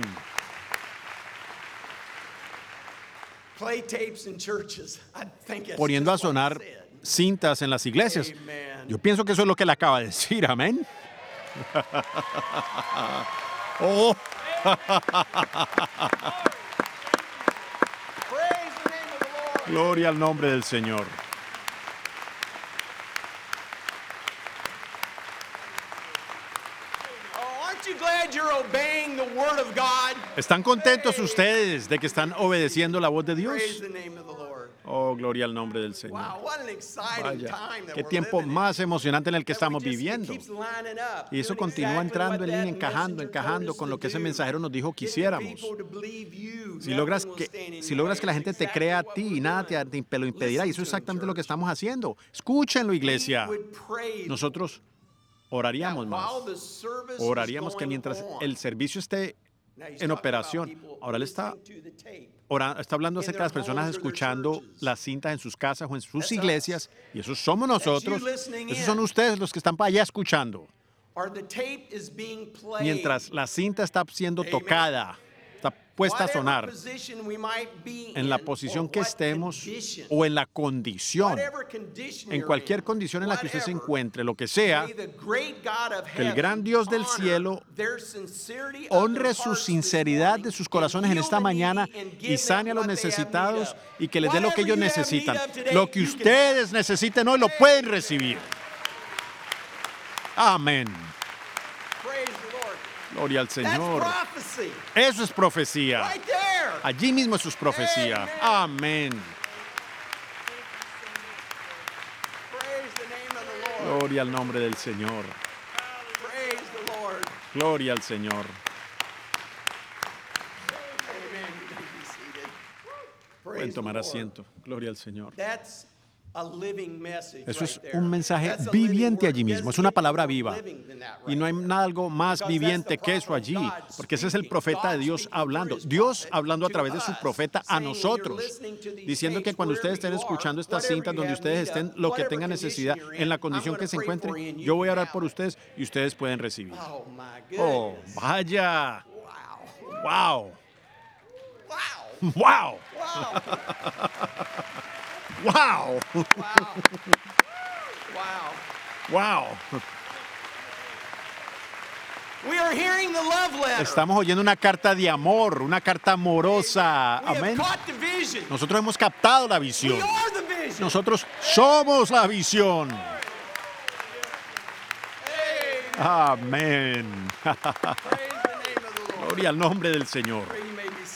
S2: Play tapes in churches. I think that's
S1: Poniendo a
S2: just what he
S1: sonar
S2: said.
S1: cintas en las iglesias.
S2: Amen.
S1: Yo pienso que eso es lo que él acaba de decir. Amén. Oh,
S2: Praise the name of the Lord.
S1: gloria al nombre del Señor.
S2: Oh, aren't you glad you're obeying the word of God?
S1: ¿Están contentos ustedes de que están obedeciendo la voz de Dios?
S2: Praise the name of the Lord.
S1: Oh, gloria al nombre del Señor.
S2: Wow, what an exciting
S1: Vaya,
S2: time that
S1: qué
S2: we're
S1: tiempo
S2: living in.
S1: más emocionante en el que
S2: That we
S1: estamos
S2: just- it
S1: viviendo.
S2: keeps lining up,
S1: Y eso
S2: doing
S1: continúa
S2: exactly
S1: entrando
S2: what
S1: en línea,
S2: that
S1: encajando,
S2: messenger
S1: encajando
S2: told us
S1: con lo
S2: to
S1: que ese
S2: do.
S1: mensajero nos dijo que
S2: Get the
S1: hiciéramos.
S2: people to believe you.
S1: Si logras
S2: Nothing will
S1: que,
S2: stand in
S1: si
S2: your
S1: logras
S2: way.
S1: que la gente te
S2: Exactly
S1: crea a
S2: what
S1: ti y
S2: we're
S1: nada
S2: doing.
S1: te lo impedirá. Y eso es
S2: Listen to 'em,
S1: exactamente lo que
S2: church.
S1: estamos haciendo. Escúchenlo, iglesia.
S2: We would pray
S1: Nosotros oraríamos
S2: that
S1: más.
S2: while the service
S1: Oraríamos
S2: is
S1: que
S2: going
S1: mientras
S2: on,
S1: el servicio esté
S2: now he's
S1: en
S2: talking about
S1: operación,
S2: people
S1: ahora él está,
S2: listening to the tape.
S1: está hablando acerca de las personas escuchando las cintas en sus casas o en sus iglesias. Y esos somos nosotros. Esos son ustedes los que están para allá escuchando.
S2: Or the tape is being played.
S1: Mientras la cinta está siendo
S2: Amen.
S1: tocada, está puesta a
S2: Whatever
S1: sonar
S2: position we might be
S1: en la
S2: in,
S1: posición
S2: or
S1: que
S2: what
S1: estemos
S2: condition,
S1: o en la condición,
S2: whatever condition
S1: en
S2: you're
S1: cualquier
S2: in,
S1: condición en la que usted se
S2: whatever,
S1: encuentre, lo que sea,
S2: may the great God of
S1: que el
S2: heaven
S1: gran Dios del
S2: honor
S1: cielo
S2: their sincerity of
S1: honre
S2: their
S1: su
S2: hearts
S1: sinceridad
S2: this
S1: de sus
S2: morning,
S1: corazones en
S2: and
S1: esta
S2: heal the
S1: mañana
S2: needy and
S1: y
S2: give
S1: sane a
S2: them
S1: los
S2: what they have need
S1: necesitados
S2: of.
S1: y que les dé lo que ellos
S2: Whatever you have need
S1: necesitan.
S2: of today,
S1: Lo que
S2: you can
S1: ustedes necesiten hoy lo pueden recibir. Amén.
S2: Praise the Lord.
S1: Gloria al
S2: That's
S1: Señor.
S2: prophecy.
S1: Eso es profecía.
S2: Right there.
S1: Allí mismo eso es profecía. Amén.
S2: Praise the name of the Lord.
S1: Gloria al nombre del Señor.
S2: Praise the Lord.
S1: Gloria al Señor.
S2: Amen. You may be seated.
S1: Pueden
S2: Praise the
S1: tomar
S2: Lord.
S1: asiento. Gloria al Señor.
S2: That's a living message
S1: Eso
S2: right
S1: es
S2: there.
S1: un mensaje
S2: That's a living
S1: viviente
S2: word.
S1: allí mismo. Es
S2: Doesn't
S1: una
S2: get
S1: palabra
S2: more
S1: viva.
S2: living than that
S1: Y
S2: right
S1: no hay
S2: there.
S1: nada algo más
S2: Because
S1: viviente
S2: that's the
S1: que eso
S2: prophet of
S1: allí.
S2: God
S1: Porque ese es el
S2: speaking.
S1: profeta de
S2: God
S1: Dios
S2: speaking
S1: hablando.
S2: through his
S1: Dios
S2: prophet
S1: hablando a
S2: to
S1: través de su
S2: us,
S1: profeta a
S2: saying, when you're
S1: nosotros.
S2: listening to these
S1: Diciendo que
S2: tapes,
S1: cuando ustedes
S2: wherever
S1: estén
S2: you are,
S1: escuchando estas
S2: whatever
S1: cintas
S2: you
S1: donde
S2: have
S1: ustedes
S2: need of,
S1: estén, lo que
S2: whatever
S1: tengan
S2: condition
S1: necesidad,
S2: you're in,
S1: en la
S2: I'm
S1: condición
S2: gonna
S1: que se
S2: pray for
S1: encuentren,
S2: you and you
S1: yo voy a
S2: can
S1: orar
S2: have
S1: por
S2: it.
S1: ustedes y ustedes pueden recibir.
S2: Oh my
S1: Oh,
S2: goodness.
S1: vaya.
S2: Wow.
S1: Wow.
S2: Wow.
S1: Wow.
S2: Wow.
S1: Wow.
S2: Wow.
S1: Wow.
S2: We are hearing the love letter.
S1: Estamos oyendo una carta de amor, una carta amorosa.
S2: We have
S1: Amén.
S2: caught the vision.
S1: Nosotros hemos captado la
S2: We
S1: visión.
S2: are the vision.
S1: Nosotros somos la visión.
S2: Amen.
S1: Amén.
S2: Praise the name of the Lord.
S1: Gloria al nombre del Señor.
S2: Pray you may be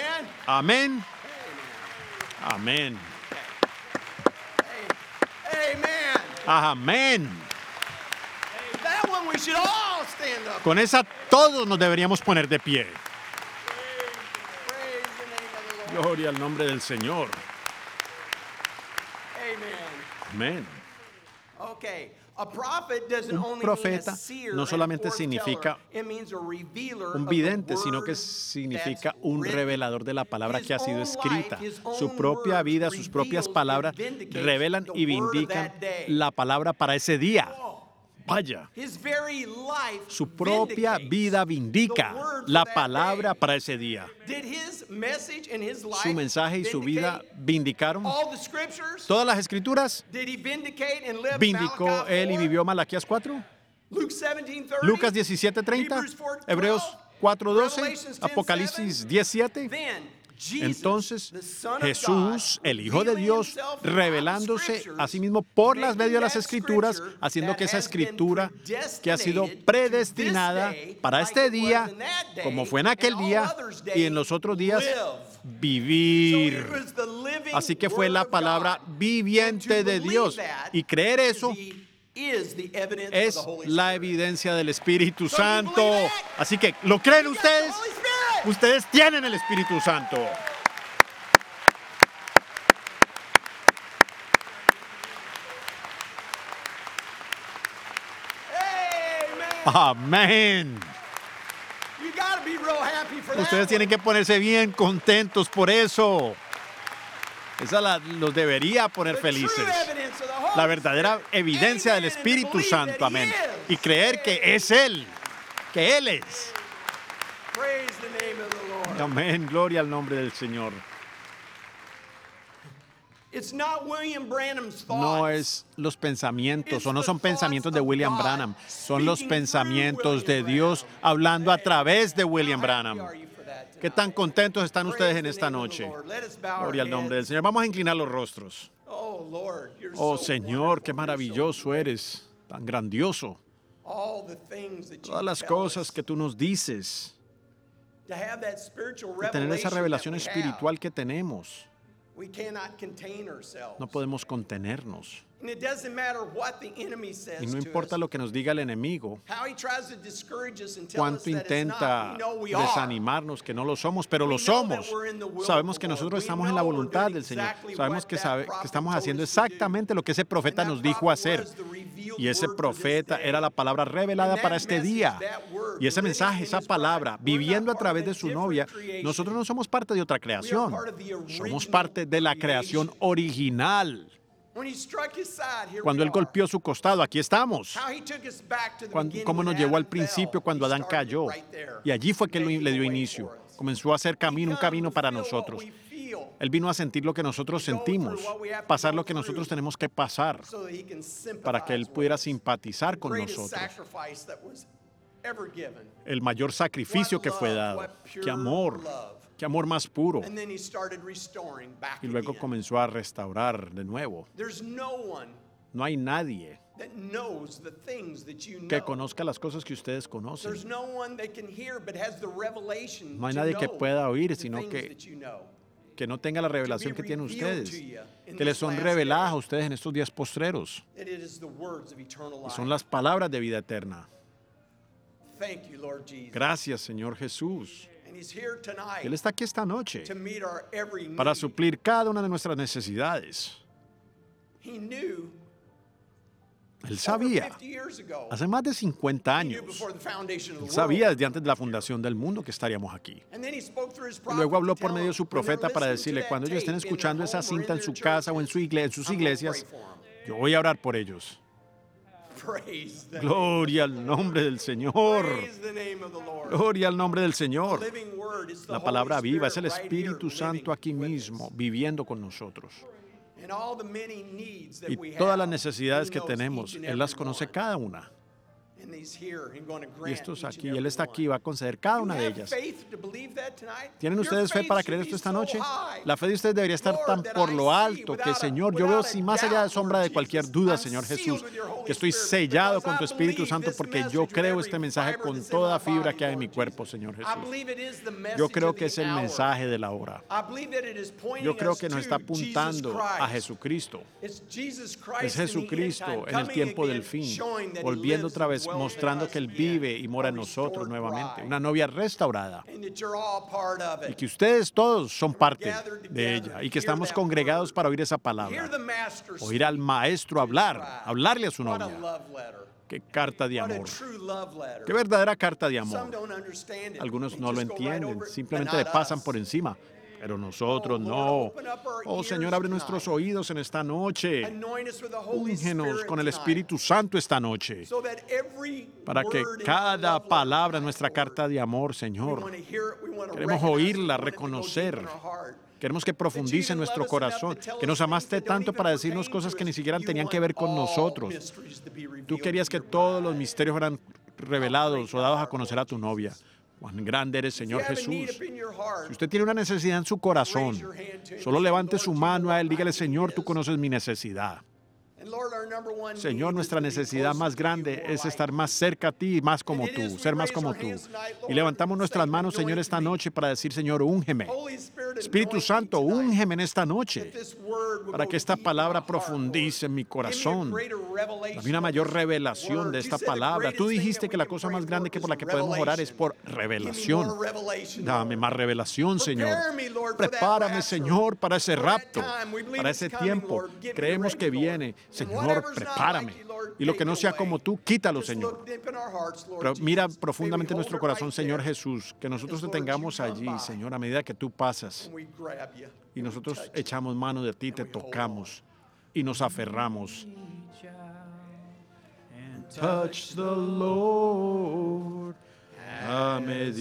S2: Amen.
S1: Amén. Amén.
S2: Amen.
S1: Amén.
S2: That one we should all stand up.
S1: Con esa todos nos deberíamos poner de pie.
S2: Praise the name of the Lord.
S1: Gloria al nombre del Señor.
S2: Amen.
S1: Amén.
S2: Okay. A prophet doesn't
S1: Un
S2: only mean a
S1: profeta
S2: seer
S1: no
S2: and
S1: solamente
S2: foreteller.
S1: significa
S2: It means a revealer
S1: un
S2: of the
S1: vidente, sino
S2: word
S1: que significa
S2: that's
S1: un
S2: written.
S1: revelador de la palabra
S2: His
S1: que ha sido
S2: own
S1: escrita.
S2: life, his
S1: Su
S2: own
S1: propia
S2: words
S1: vida, sus propias
S2: reveals
S1: palabras
S2: and vindicates
S1: revelan
S2: the
S1: y
S2: word of
S1: vindican
S2: that day.
S1: la palabra para ese día.
S2: Oh,
S1: Vaya,
S2: his very life
S1: su propia
S2: vindicates
S1: vida
S2: the
S1: vindica
S2: word for
S1: la
S2: that
S1: palabra
S2: day.
S1: para ese día.
S2: Did his message and his life
S1: su mensaje y su vida
S2: vindicate
S1: vindicaron
S2: all the scriptures?
S1: todas las escrituras.
S2: Did he vindicate and live
S1: ¿Vindicó
S2: Malachi
S1: él y
S2: 4?
S1: vivió Malaquías 4?
S2: Luke 17:30?
S1: Lucas 17:30,
S2: Hebrews 4:12,
S1: Hebreos 4:12,
S2: Revelations 10:7.
S1: Apocalipsis 10:7.
S2: Then, Jesus,
S1: Entonces,
S2: the Son of
S1: Jesús,
S2: God,
S1: el Hijo de
S2: revealing
S1: Dios,
S2: himself by
S1: revelándose
S2: the scriptures,
S1: a sí mismo por las
S2: making
S1: medios de las
S2: that
S1: Escrituras,
S2: scripture
S1: haciendo que esa
S2: that has been
S1: escritura que ha sido
S2: predestinated
S1: predestinada
S2: to this day,
S1: para
S2: like
S1: este
S2: it was
S1: día,
S2: in that day,
S1: como fue en aquel
S2: and all
S1: día
S2: others
S1: y en
S2: days,
S1: los otros días,
S2: live. So
S1: vivir.
S2: it was the living
S1: Así que fue
S2: word
S1: la
S2: of
S1: palabra
S2: God.
S1: viviente
S2: And to
S1: de
S2: believe
S1: Dios.
S2: that
S1: Y creer eso
S2: is the evidence
S1: es
S2: of the Holy
S1: la
S2: Spirit.
S1: evidencia del Espíritu
S2: So you
S1: Santo.
S2: believe that?
S1: Así que, ¿lo creen
S2: You got the
S1: ustedes?
S2: Holy Spirit.
S1: Ustedes tienen el Espíritu Santo. Amén.
S2: You gotta be real happy for that
S1: Ustedes tienen que ponerse bien contentos por eso. Los debería poner
S2: The true
S1: felices.
S2: evidence of the Holy
S1: La verdadera
S2: Spirit.
S1: evidencia del
S2: Amen. And to
S1: Espíritu
S2: believe
S1: Santo.
S2: that
S1: Amén.
S2: he
S1: Y creer que es Él. Que Él es.
S2: Praise the name of the Lord.
S1: Amén. Gloria al nombre del Señor.
S2: It's not William Branham's thoughts.
S1: No es los pensamientos, o no son pensamientos de William Branham, son los pensamientos de Dios hablando a través de William Branham. ¿Qué tan contentos están ustedes en esta noche? Gloria al nombre del Señor. Vamos a inclinar los rostros. Oh Señor, qué maravilloso eres, tan grandioso. Todas las cosas que tú nos dices, de tener esa revelación espiritual que tenemos. No podemos contenernos. Y no importa lo que nos diga el enemigo, cuánto intenta desanimarnos que no lo somos, pero lo somos. Sabemos que nosotros estamos en la voluntad del Señor. Sabemos que estamos haciendo exactamente lo que ese profeta nos dijo hacer. Y ese profeta era la palabra revelada para este día. Y ese mensaje, esa palabra, viviendo a través de su novia, nosotros no somos parte de otra creación. Somos parte de la creación original. Cuando Él golpeó su costado, aquí estamos. Cómo nos llevó al principio cuando Adán cayó. Y allí fue que Él le dio inicio. Comenzó a hacer un camino para nosotros. Él vino a sentir lo que nosotros sentimos, pasar lo que nosotros tenemos que pasar, para que Él pudiera simpatizar con nosotros. El mayor sacrificio que fue dado. Qué amor más puro. Y luego comenzó a restaurar de nuevo. No hay nadie que conozca las cosas que ustedes conocen. No hay nadie que pueda oír, sino que no tenga la revelación que tienen ustedes, que les son reveladas a ustedes en estos días postreros. Y son las palabras de vida eterna. Gracias, Señor Jesús. Él está aquí esta noche para suplir cada una de nuestras necesidades. Él sabía, hace más de 50 años, Él sabía desde antes de la fundación del mundo que estaríamos aquí. Luego habló por medio de su profeta para decirle, cuando ellos estén escuchando esa cinta en su casa o en sus iglesias, yo voy a orar por ellos. Gloria al nombre del Señor. Gloria al nombre del Señor. La palabra viva es el Espíritu Santo aquí mismo, viviendo con nosotros. Y todas las necesidades que tenemos, Él las conoce cada una. Y estos aquí, Él está aquí y va a conceder cada una de ellas. ¿Tienen ustedes fe para creer esto esta noche? La fe de ustedes debería estar tan por lo alto que, Señor, yo veo más allá de sombra de cualquier duda, Señor Jesús, que estoy sellado con tu Espíritu Santo porque yo creo este mensaje con toda fibra que hay en mi cuerpo, Señor Jesús. Yo creo que es el mensaje de la hora. Yo creo que nos está apuntando a Jesucristo. Es Jesucristo en el tiempo del fin, volviendo otra vez, mostrando que Él vive y mora en nosotros nuevamente. Una novia restaurada. Y que ustedes todos son parte de ella. Y que estamos congregados para oír esa palabra. Oír al Maestro hablarle a su novia. Qué carta de amor. Qué verdadera carta de amor. Algunos no lo entienden, simplemente le pasan por encima. Pero nosotros no. Oh, Señor, abre nuestros oídos en esta noche. Úngenos con el Espíritu Santo esta noche, para que cada palabra en nuestra carta de amor, Señor, queremos oírla, reconocer. Queremos que profundice en nuestro corazón, que nos amaste tanto para decirnos cosas que ni siquiera tenían que ver con nosotros. Tú querías que todos los misterios fueran revelados o dados a conocer a tu novia. Cuán grande eres, Señor Jesús. Si usted tiene una necesidad en su corazón, solo levante su mano a Él, dígale, Señor, tú conoces mi necesidad. Señor, nuestra necesidad más grande es estar más cerca a ti y más como tú, ser más como tú. Y levantamos nuestras manos, Señor, esta noche para decir, Señor, úngeme. Espíritu Santo, úngeme en esta noche para que esta palabra profundice en mi corazón. Dame una mayor revelación de esta palabra. Tú dijiste que la cosa más grande que por la que podemos orar es por revelación. Dame más revelación, Señor. Prepárame, Señor, para ese rapto, para ese tiempo. Creemos que viene. Señor, prepárame. Y lo que no sea como tú, quítalo, Señor. Pero mira profundamente nuestro corazón, Señor Jesús, que nosotros te tengamos allí, Señor, a medida que tú pasas. Y nosotros echamos mano de ti, te tocamos y nos aferramos. Touch the Lord a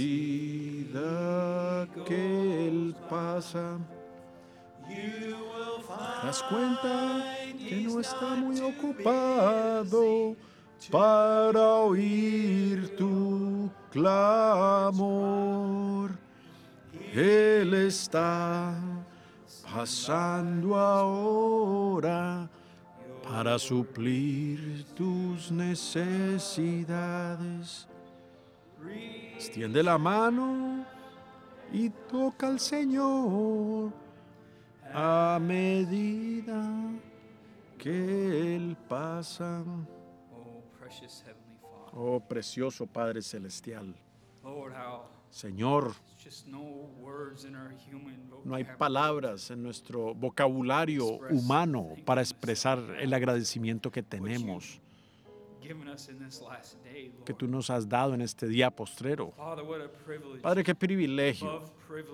S1: medida que Él pasa. ¿Te das cuenta que no está muy ocupado para oír tu clamor? Él está pasando ahora para suplir tus necesidades. Extiende la mano y toca al Señor a medida que Él pasa. Oh, precioso Padre Celestial. Señor, no hay palabras en nuestro vocabulario humano para expresar el agradecimiento que tenemos, que tú nos has dado en este día postrero. Padre, qué privilegio,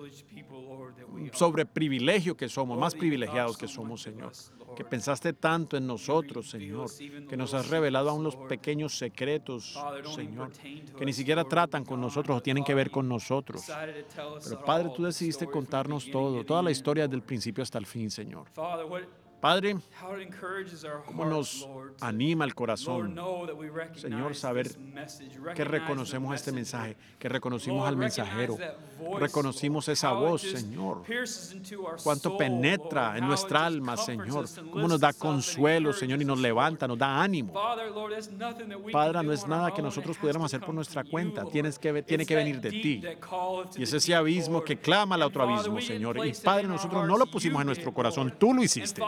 S1: sobre privilegio que somos, más privilegiados que somos, Señor, que pensaste tanto en nosotros, Señor, que nos has revelado aún los pequeños secretos, Señor, que ni siquiera tratan con nosotros o tienen que ver con nosotros. Pero, Padre, tú decidiste contarnos todo, toda la historia desde el principio hasta el fin, Señor. Padre, cómo nos anima el corazón, Señor, saber que reconocemos este mensaje, que reconocimos al mensajero, reconocimos esa voz, Señor, cuánto penetra en nuestra alma, Señor, cómo nos da consuelo, Señor, y nos levanta, nos da ánimo. Padre, no es nada que nosotros pudiéramos hacer por nuestra cuenta, tiene que venir de ti. Y es ese abismo que clama al otro abismo, Señor. Y Padre, nosotros no lo pusimos en nuestro corazón, tú lo hiciste.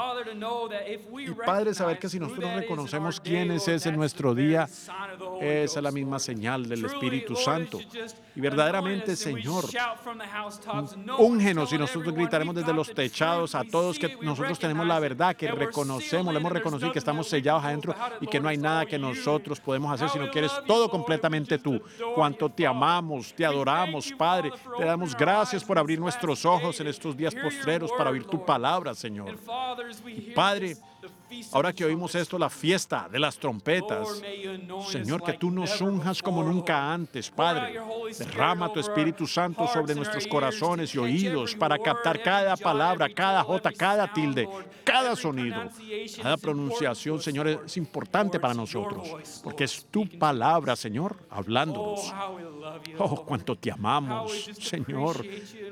S1: Y Padre, saber que si nosotros reconocemos quién es ese en nuestro día, esa es la misma señal del Espíritu Santo. Y verdaderamente, Señor, úngenos y nosotros gritaremos desde los techados a todos que nosotros tenemos la verdad, que reconocemos, lo hemos reconocido, que estamos sellados adentro y que no hay nada que nosotros podemos hacer, sino que eres todo completamente tú. Cuánto te amamos, te adoramos, Padre. Te damos gracias por abrir nuestros ojos en estos días postreros para oír tu palabra, Señor. Padre, ahora que oímos esto, la fiesta de las trompetas, Señor, que tú nos unjas como nunca antes, Padre. Derrama tu Espíritu Santo sobre nuestros corazones y oídos para captar cada palabra, cada jota, cada tilde, cada sonido, cada pronunciación, Señor, es importante para nosotros, porque es tu palabra, Señor, hablándonos. Oh, cuánto te amamos, Señor.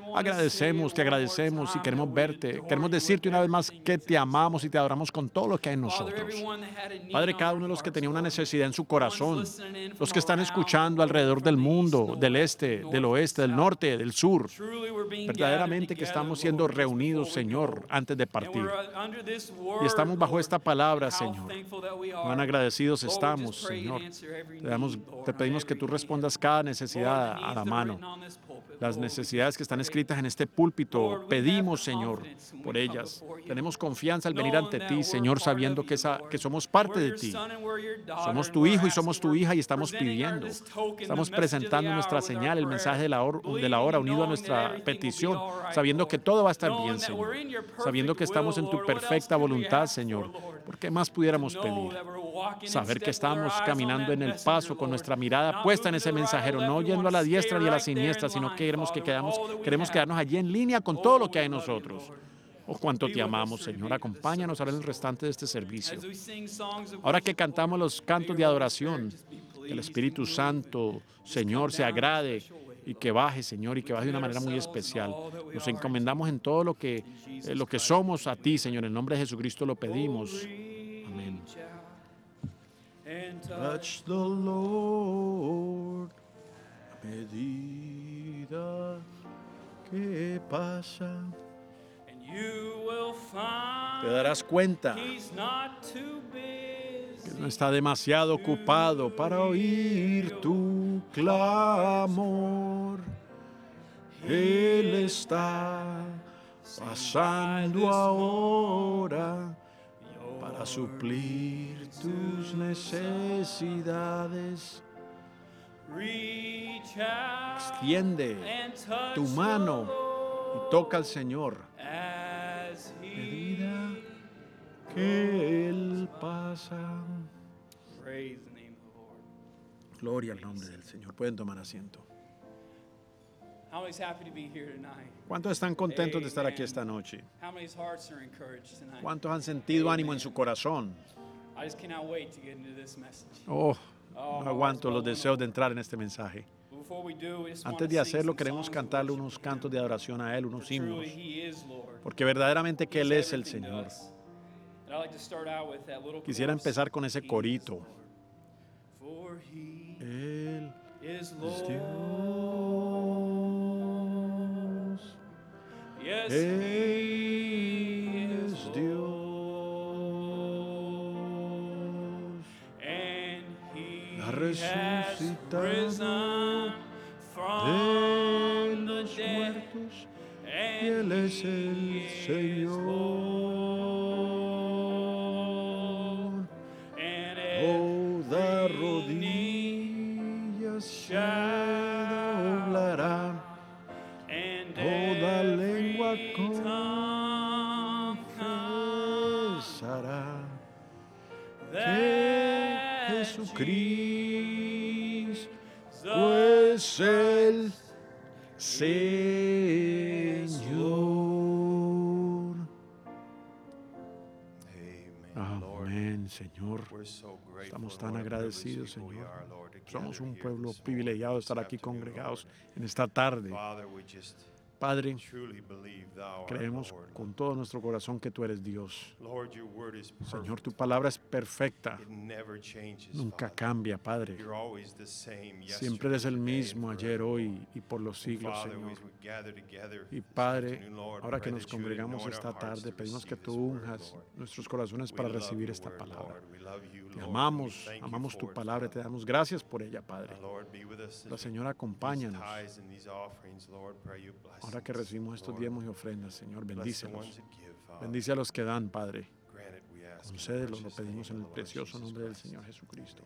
S1: Te agradecemos y queremos verte. Queremos decirte una vez más que te amamos y te adoramos con todo lo que hay en nosotros. Padre, cada uno de los que tenía una necesidad en su corazón, los que están escuchando alrededor del mundo, del este, del oeste, del norte, del sur, verdaderamente que estamos siendo reunidos, Señor, antes de partir. Y estamos bajo esta palabra, Señor. Cuán agradecidos estamos, Señor. Te pedimos que tú respondas cada necesidad a la mano. Las necesidades que están escritas en este púlpito, pedimos, Señor, por ellas. Tenemos confianza al venir ante ti, Señor, Señor, sabiendo que somos parte de ti. Somos tu hijo y somos tu hija y estamos pidiendo. Estamos presentando nuestra señal, el mensaje de la hora unido a nuestra petición, sabiendo que todo va a estar bien, Señor. Sabiendo que estamos en tu perfecta voluntad, Señor. ¿Por qué más pudiéramos pedir? Saber que estamos caminando en el paso con nuestra mirada puesta en ese mensajero, no yendo a la diestra ni a la siniestra, sino que queremos quedarnos allí en línea con todo lo que hay en nosotros. Oh, cuánto te amamos, Señor. Acompáñanos ahora en el restante de este servicio. Ahora que cantamos los cantos de adoración, que el Espíritu Santo, Señor, se agrade y que baje, Señor, y que baje de una manera muy especial. Nos encomendamos en todo lo que somos a ti, Señor. En el nombre de Jesucristo lo pedimos. Amén. Touch the Lord a medida que pasa. Te darás cuenta que no está demasiado ocupado para oír tu clamor. Él está pasando ahora para suplir tus necesidades. Extiende tu mano y toca al Señor. Medida que Él pasa. Gloria al nombre del Señor. Pueden tomar asiento. ¿Cuántos están contentos de estar aquí esta noche? ¿Cuántos han sentido ánimo en su corazón? Oh, no aguanto los deseos de entrar en este mensaje. Antes de hacerlo, queremos cantarle unos cantos de adoración a Él, unos himnos, porque verdaderamente que Él es el Señor. Quisiera empezar con ese corito. Él es Dios. Él es Dios. Ha resucitado de los muertos y Él es el Señor. Toda rodilla se doblará, toda lengua confesará que Jesucristo es el Señor. Amén, Señor. Estamos tan agradecidos, Señor. Somos un pueblo privilegiado de estar aquí congregados en esta tarde. Padre, creemos con todo nuestro corazón que tú eres Dios. Señor, tu palabra es perfecta. Nunca cambia, Padre. Siempre eres el mismo ayer, hoy y por los siglos, Señor. Y Padre, ahora que nos congregamos esta tarde, pedimos que tú unjas nuestros corazones para recibir esta palabra. Te amamos, amamos tu palabra, te damos gracias por ella, Padre. La Señora, acompáñanos. Ahora que recibimos estos diezmos y ofrendas, Señor, bendícelos. Bendice a los que dan, Padre. Concédelos, lo pedimos en el precioso nombre del Señor Jesucristo.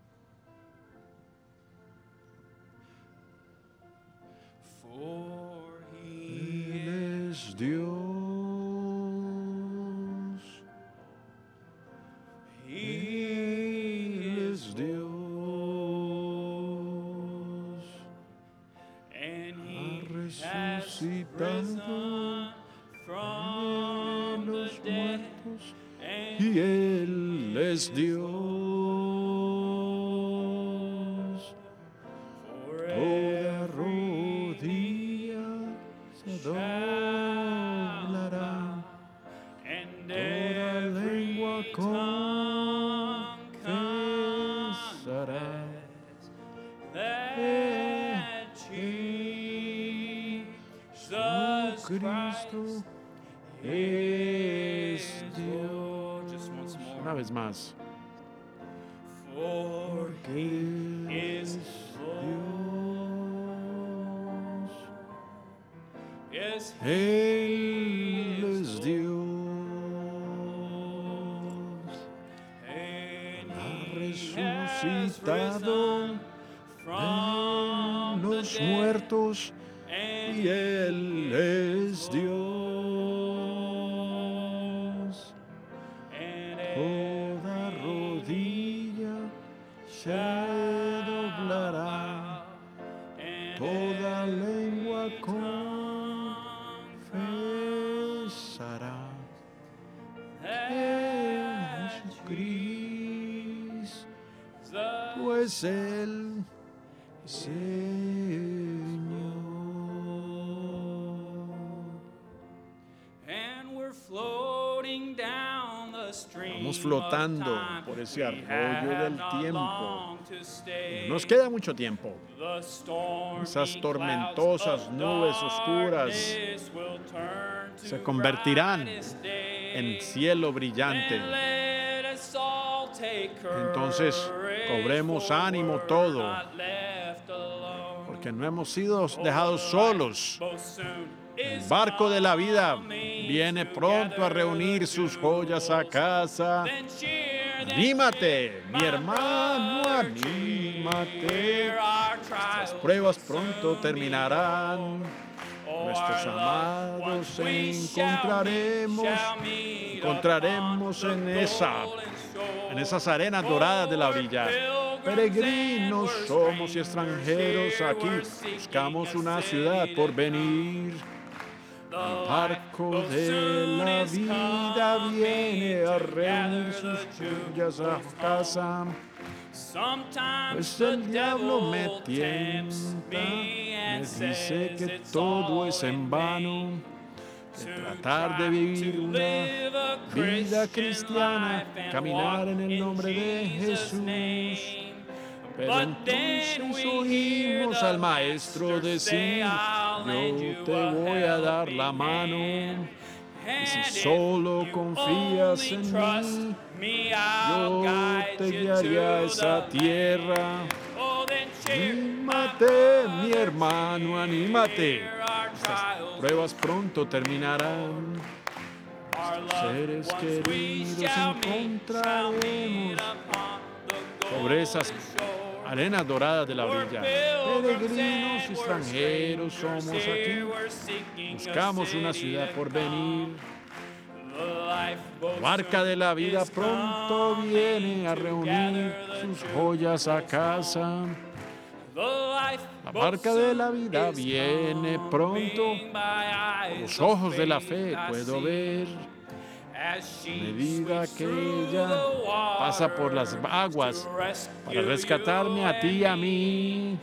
S1: Él es Dios. Él es Dios. Resucitando de los muertos, y Él es Dios. Toda rodilla se doblará, toda lengua confesará Cristo es Dios. Una vez más. Porque es Dios. Él es Dios. resucitado de los muertos y Él es Dios. Toda rodilla se doblará, toda lengua confesará que Jesucristo es el Señor. Vamos flotando por ese arroyo del tiempo. Nos queda mucho tiempo. Esas tormentosas nubes oscuras se convertirán en cielo brillante. Entonces, cobremos ánimo todo, porque no hemos sido dejados solos. El barco de la vida viene pronto a reunir sus joyas a casa. Anímate, mi hermano, anímate. Las pruebas pronto terminarán. Nuestros amados encontraremos en esas arenas doradas de la orilla. Peregrinos somos y extranjeros aquí. Buscamos una ciudad por venir. El barco de la vida viene a reunir sus joyas a casa. Pues el diablo me tienta, me dice que todo es en vano, de tratar de vivir una vida cristiana, caminar en el nombre de Jesús. Pero entonces oímos al Maestro decir: yo te voy a dar la mano, y si solo confías en mí, yo te guiaré a esa tierra. Anímate, mi hermano, anímate. Estas pruebas pronto terminarán. Seres queridos encontraremos sobre esas arenas doradas de la orilla. Peregrinos y extranjeros somos aquí. Buscamos una ciudad por venir. La barca de la vida pronto viene a reunir sus joyas a casa. La barca de la vida viene pronto. Con los ojos de la fe puedo ver. A medida que ella pasa por las aguas para rescatarme a ti y a mí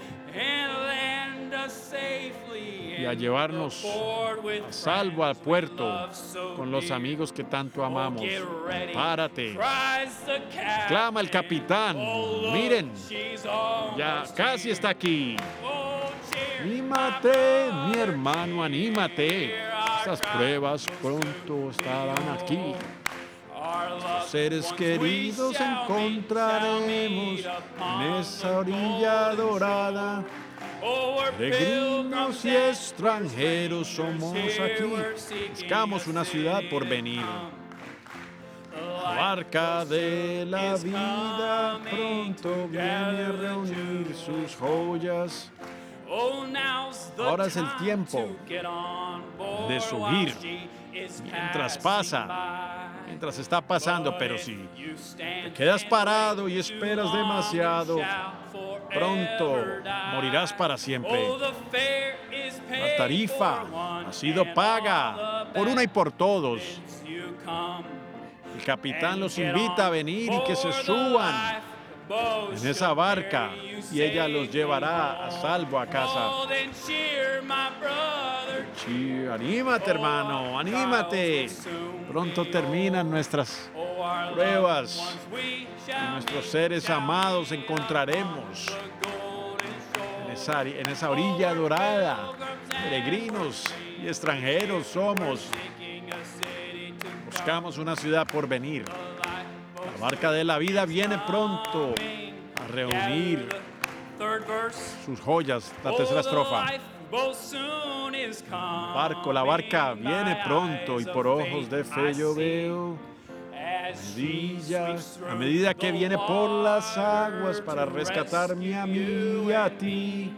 S1: y a llevarnos a salvo al puerto con los amigos que tanto amamos. Párate, clama el capitán. Miren, ya casi está aquí. Anímate, mi hermano, anímate. Estas pruebas pronto estarán aquí. Los seres queridos encontraremos en esa orilla dorada. Peregrinos y extranjeros somos aquí. Buscamos una ciudad por venir. La barca de la vida pronto viene a reunir sus joyas. Ahora es el tiempo de subir mientras está pasando, pero si te quedas parado y esperas demasiado, pronto morirás para siempre. La tarifa ha sido paga por una y por todos. El capitán los invita a venir y que se suban en esa barca y ella los llevará a salvo a casa. Anímate, hermano, anímate. Pronto terminan nuestras pruebas y nuestros seres amados encontraremos en esa orilla dorada. Peregrinos y extranjeros somos. Buscamos una ciudad por venir. La barca de la vida viene pronto a reunir sus joyas. La tercera estrofa. La barca viene pronto y por ojos de fe yo veo A medida que viene por las aguas para rescatarme a mí y a ti.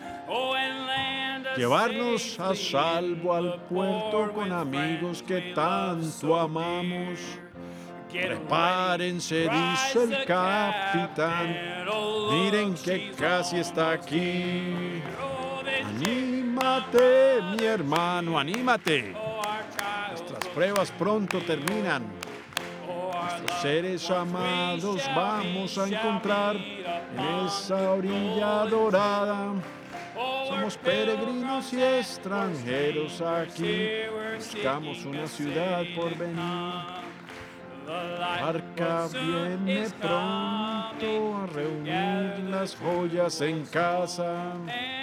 S1: Llevarnos a salvo al puerto con amigos que tanto amamos. Prepárense, dice el capitán. Miren que casi está aquí. Anímate, mi hermano, anímate. Nuestras pruebas pronto terminan. Nuestros seres amados vamos a encontrar en esa orilla dorada. Somos peregrinos y extranjeros aquí. Buscamos una ciudad por venir. La barca viene pronto a reunir las joyas en casa.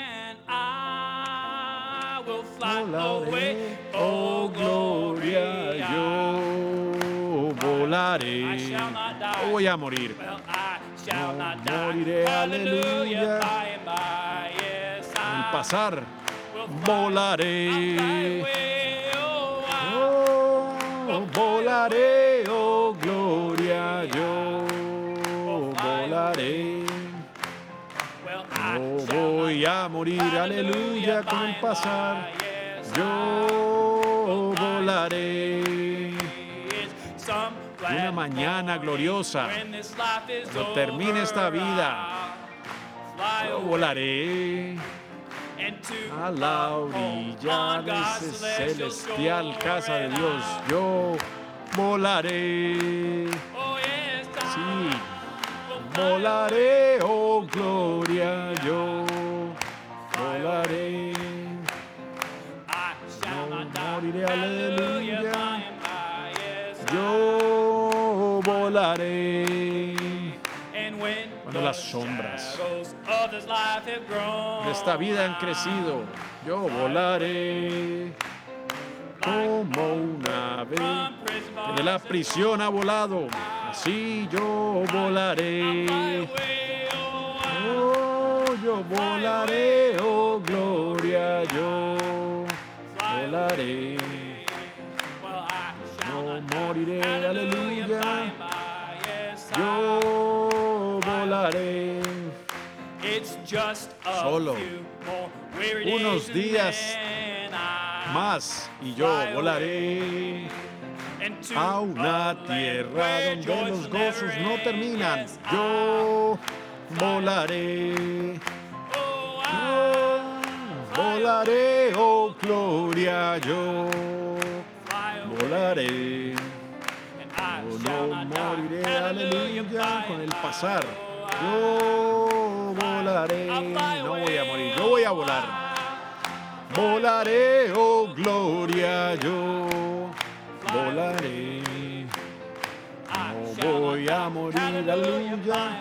S1: Volaré, oh gloria, yo volaré. No voy a morir. No moriré, aleluya. Al pasar, volaré. Oh, volaré, oh gloria, yo volaré. No voy a morir, aleluya, con el pasar. Yo volaré. Una mañana gloriosa, cuando termine esta vida, yo volaré a la orilla de esa celestial casa de Dios. Yo volaré. Sí, volaré, oh gloria, yo volaré. No moriré, aleluya. Yo volaré. Cuando las sombras de esta vida han crecido, yo volaré como un ave que de la prisión ha volado. Así yo volaré. Oh, yo volaré, oh gloria, yo volaré. No moriré, aleluya. Yo volaré. Solo unos días más y yo volaré a una tierra donde los gozos no terminan. Yo volaré. Yo volaré, oh gloria, yo volaré. Yo no moriré, aleluya, con el pasar. Yo volaré. No voy a morir, yo voy a volar. Volaré, oh gloria, yo volaré. No voy a morir, aleluya.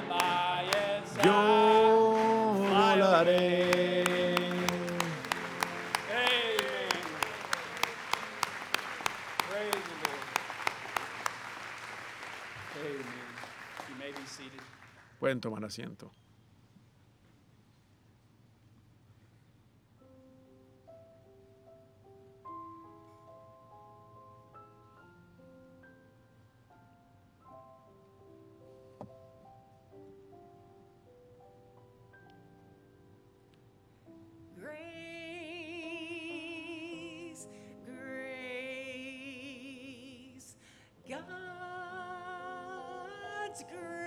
S1: Yo volaré. Pueden tomar asiento.
S3: Grace, grace, God's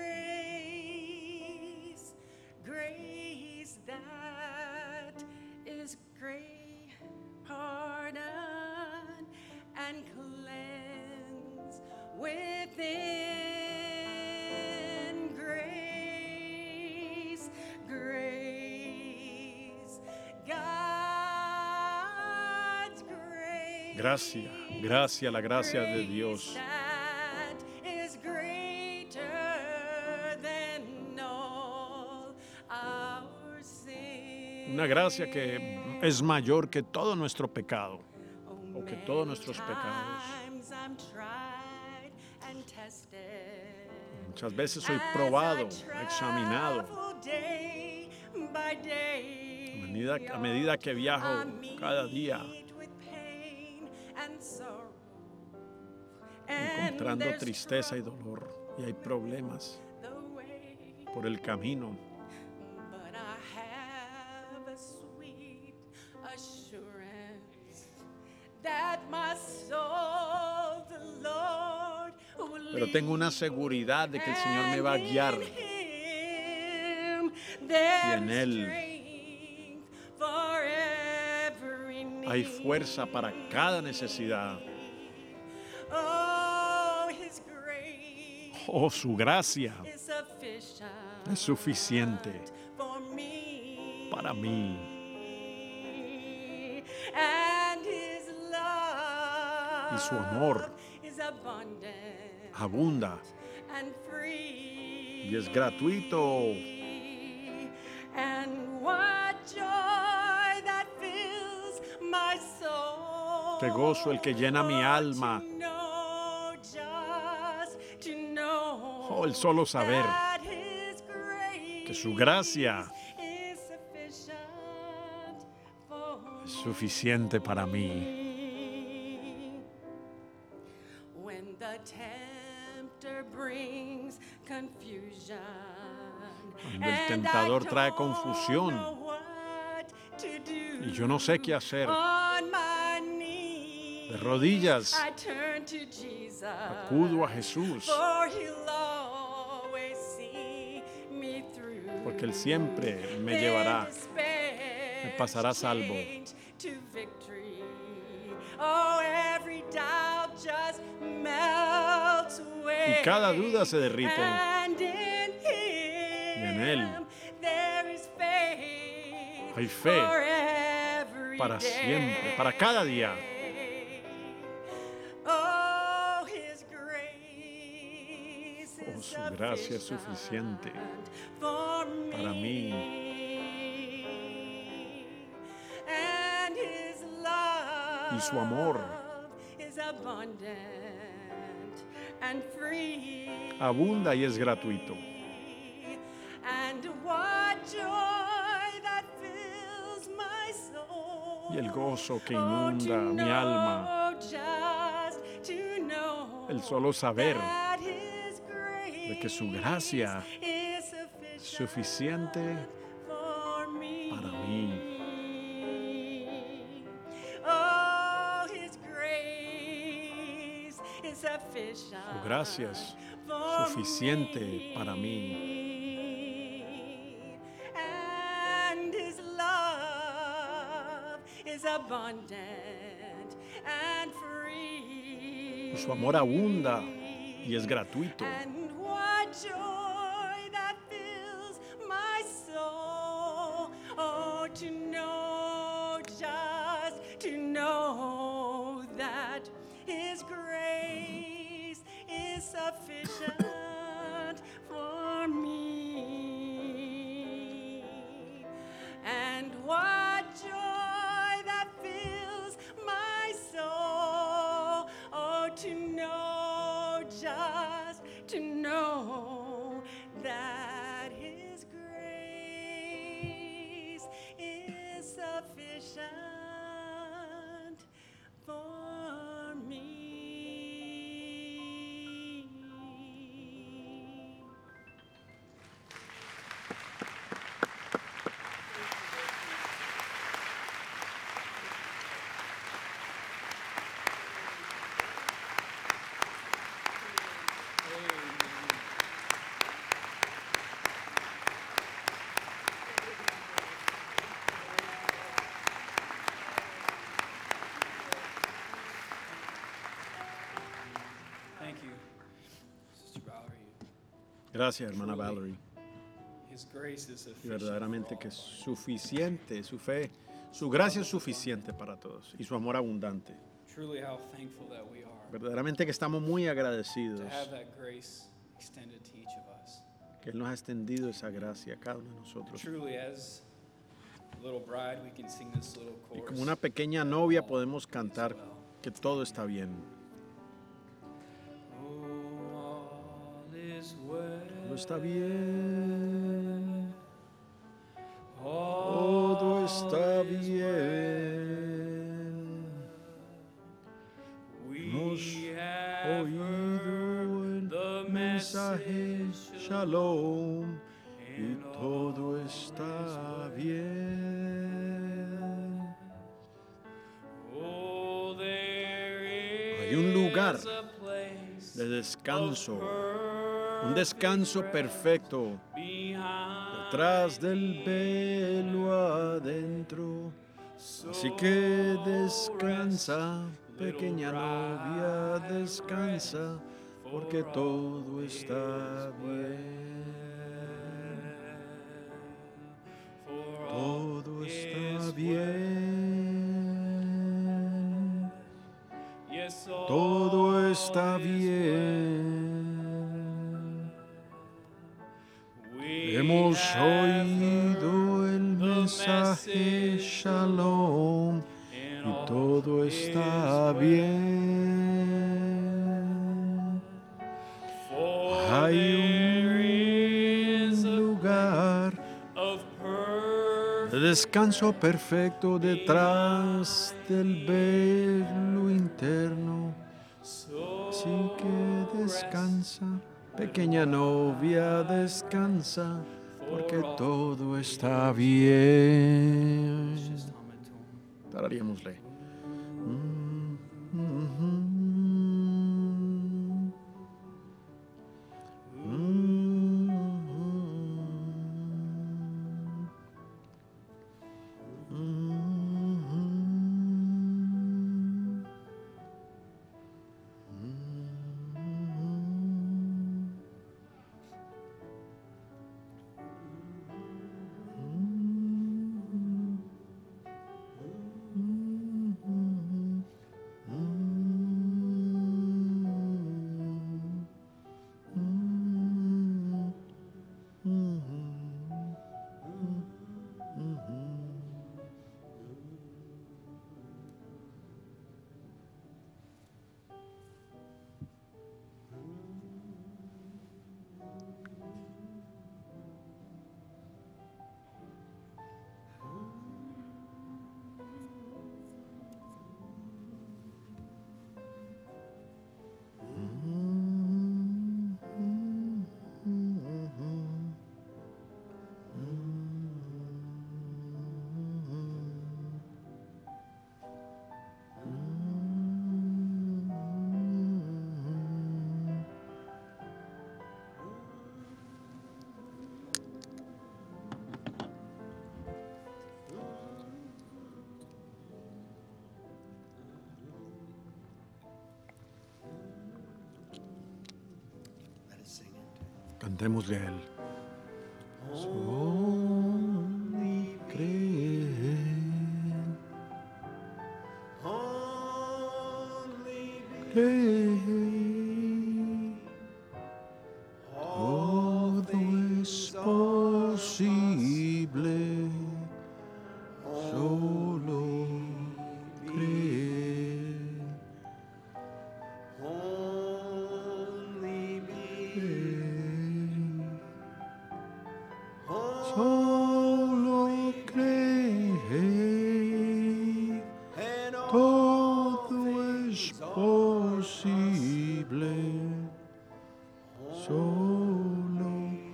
S3: grace, grace that is great pardon and cleanse within. Grace, grace, God's grace.
S1: Gracia, gracia, la gracia de Dios.
S3: That is greater than all our sin.
S1: Una gracia que es mayor que todo nuestro pecado, o que todos nuestros pecados.
S3: Times I'm tried and tested.
S1: Muchas veces soy probado, examinado. A medida que viajo cada día, encontrando tristeza y dolor, y hay problemas por el camino.
S3: But I have a sweet assurance that my soul, the Lord, will
S1: Pero tengo una seguridad de que el Señor me va a guiar,
S3: y
S1: en Él hay fuerza para cada necesidad. Oh, su gracia es suficiente para mí. Y su amor abunda y es gratuito. Qué gozo el que llena mi alma. Oh, el solo saber que su gracia es suficiente para mí. Cuando el tentador trae confusión y yo no sé qué hacer, de rodillas acudo a Jesús, porque Él siempre me llevará, me pasará salvo. Y cada duda se derrite. Y en Él hay fe para siempre, para cada día. Oh, su gracia es suficiente para mí. Y su amor abunda y es gratuito. Y el gozo que inunda mi alma, el solo saber de que su gracia es suficiente para mí. Su gracia es suficiente para mí. Y su amor abunda y es gratuito.
S3: Sufficient for me, and what joy that fills my soul. Oh, to know, just to know that His grace is sufficient for me.
S2: Thank you, Sister Valerie.
S1: Gracias, hermana Valerie.
S2: His grace is
S1: Y
S2: sufficient
S1: verdaderamente
S2: for
S1: que
S2: all.
S1: es suficiente, su fe, su gracia es suficiente para todos y su amor abundante.
S2: Truly, how thankful that we are
S1: Verdaderamente que estamos muy agradecidos
S2: to have that grace extended to each of us.
S1: que Él nos ha extendido esa gracia a cada uno de nosotros.
S2: Truly, as a little bride, we can sing this little
S1: Y
S2: chorus.
S1: como una pequeña novia podemos cantar que todo está bien.
S2: Oh, all is well.
S1: Todo está bien. Todo está bien.
S2: We
S1: Hemos
S2: have
S1: oído mensaje, shalom, y todo está bien. Hay un lugar de descanso, un descanso perfecto, detrás del velo adentro. Así que descansa, pequeña novia, descansa, porque todo está bien. Todo está bien. Todo está bien. Hemos oído el mensaje, shalom, y todo está bien. Hay un lugar de descanso perfecto detrás del velo interno. Así que descansa, pequeña novia, descansa, porque todo está bien. Tararíamosle. Cantémosle a él. Solo creen, creen, todo es posible, solo creen. Solo cree, todo es posible, solo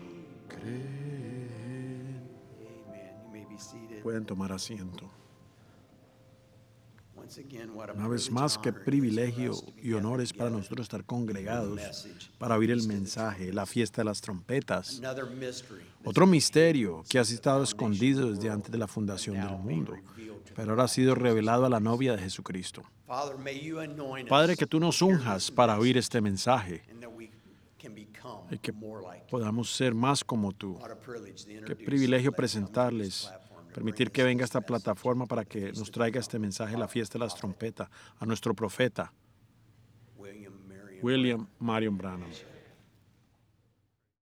S1: cree.
S2: Amen. You may be seated.
S1: Pueden tomar asiento.
S2: Once again, what a
S1: Una vez
S2: privilege
S1: más,
S2: and
S1: qué
S2: honor it is
S1: privilegio
S2: for us to be
S1: y honor es para
S2: gathered
S1: nosotros estar
S2: together.
S1: congregados para oír el mensaje, la fiesta de las trompetas.
S2: Another mystery that's
S1: Otro
S2: been
S1: misterio
S2: hidden
S1: que ha
S2: since the
S1: estado
S2: foundation
S1: escondido
S2: of the
S1: desde
S2: world,
S1: antes de la fundación
S2: but
S1: del
S2: now being
S1: mundo,
S2: revealed to
S1: pero
S2: the
S1: ahora ha sido
S2: bride of
S1: revelado a la
S2: Jesus
S1: novia de
S2: Christ.
S1: Jesucristo.
S2: Father, may you anoint
S1: Padre,
S2: us
S1: que tú nos
S2: to hear
S1: unjas
S2: this
S1: para oír
S2: message,
S1: este mensaje
S2: and that we can become
S1: y que
S2: more like you.
S1: podamos ser más como tú.
S2: What a privilege to
S1: Qué
S2: introduce
S1: privilegio
S2: and let him come to this
S1: presentarles,
S2: platform to
S1: permitir
S2: bring
S1: que
S2: us
S1: venga
S2: this
S1: esta
S2: message
S1: plataforma para
S2: to the
S1: que
S2: Feast
S1: nos
S2: of
S1: traiga
S2: the
S1: este mensaje, la fiesta de las
S2: Prophet,
S1: trompetas, a nuestro profeta,
S2: William
S1: William Marion Branham.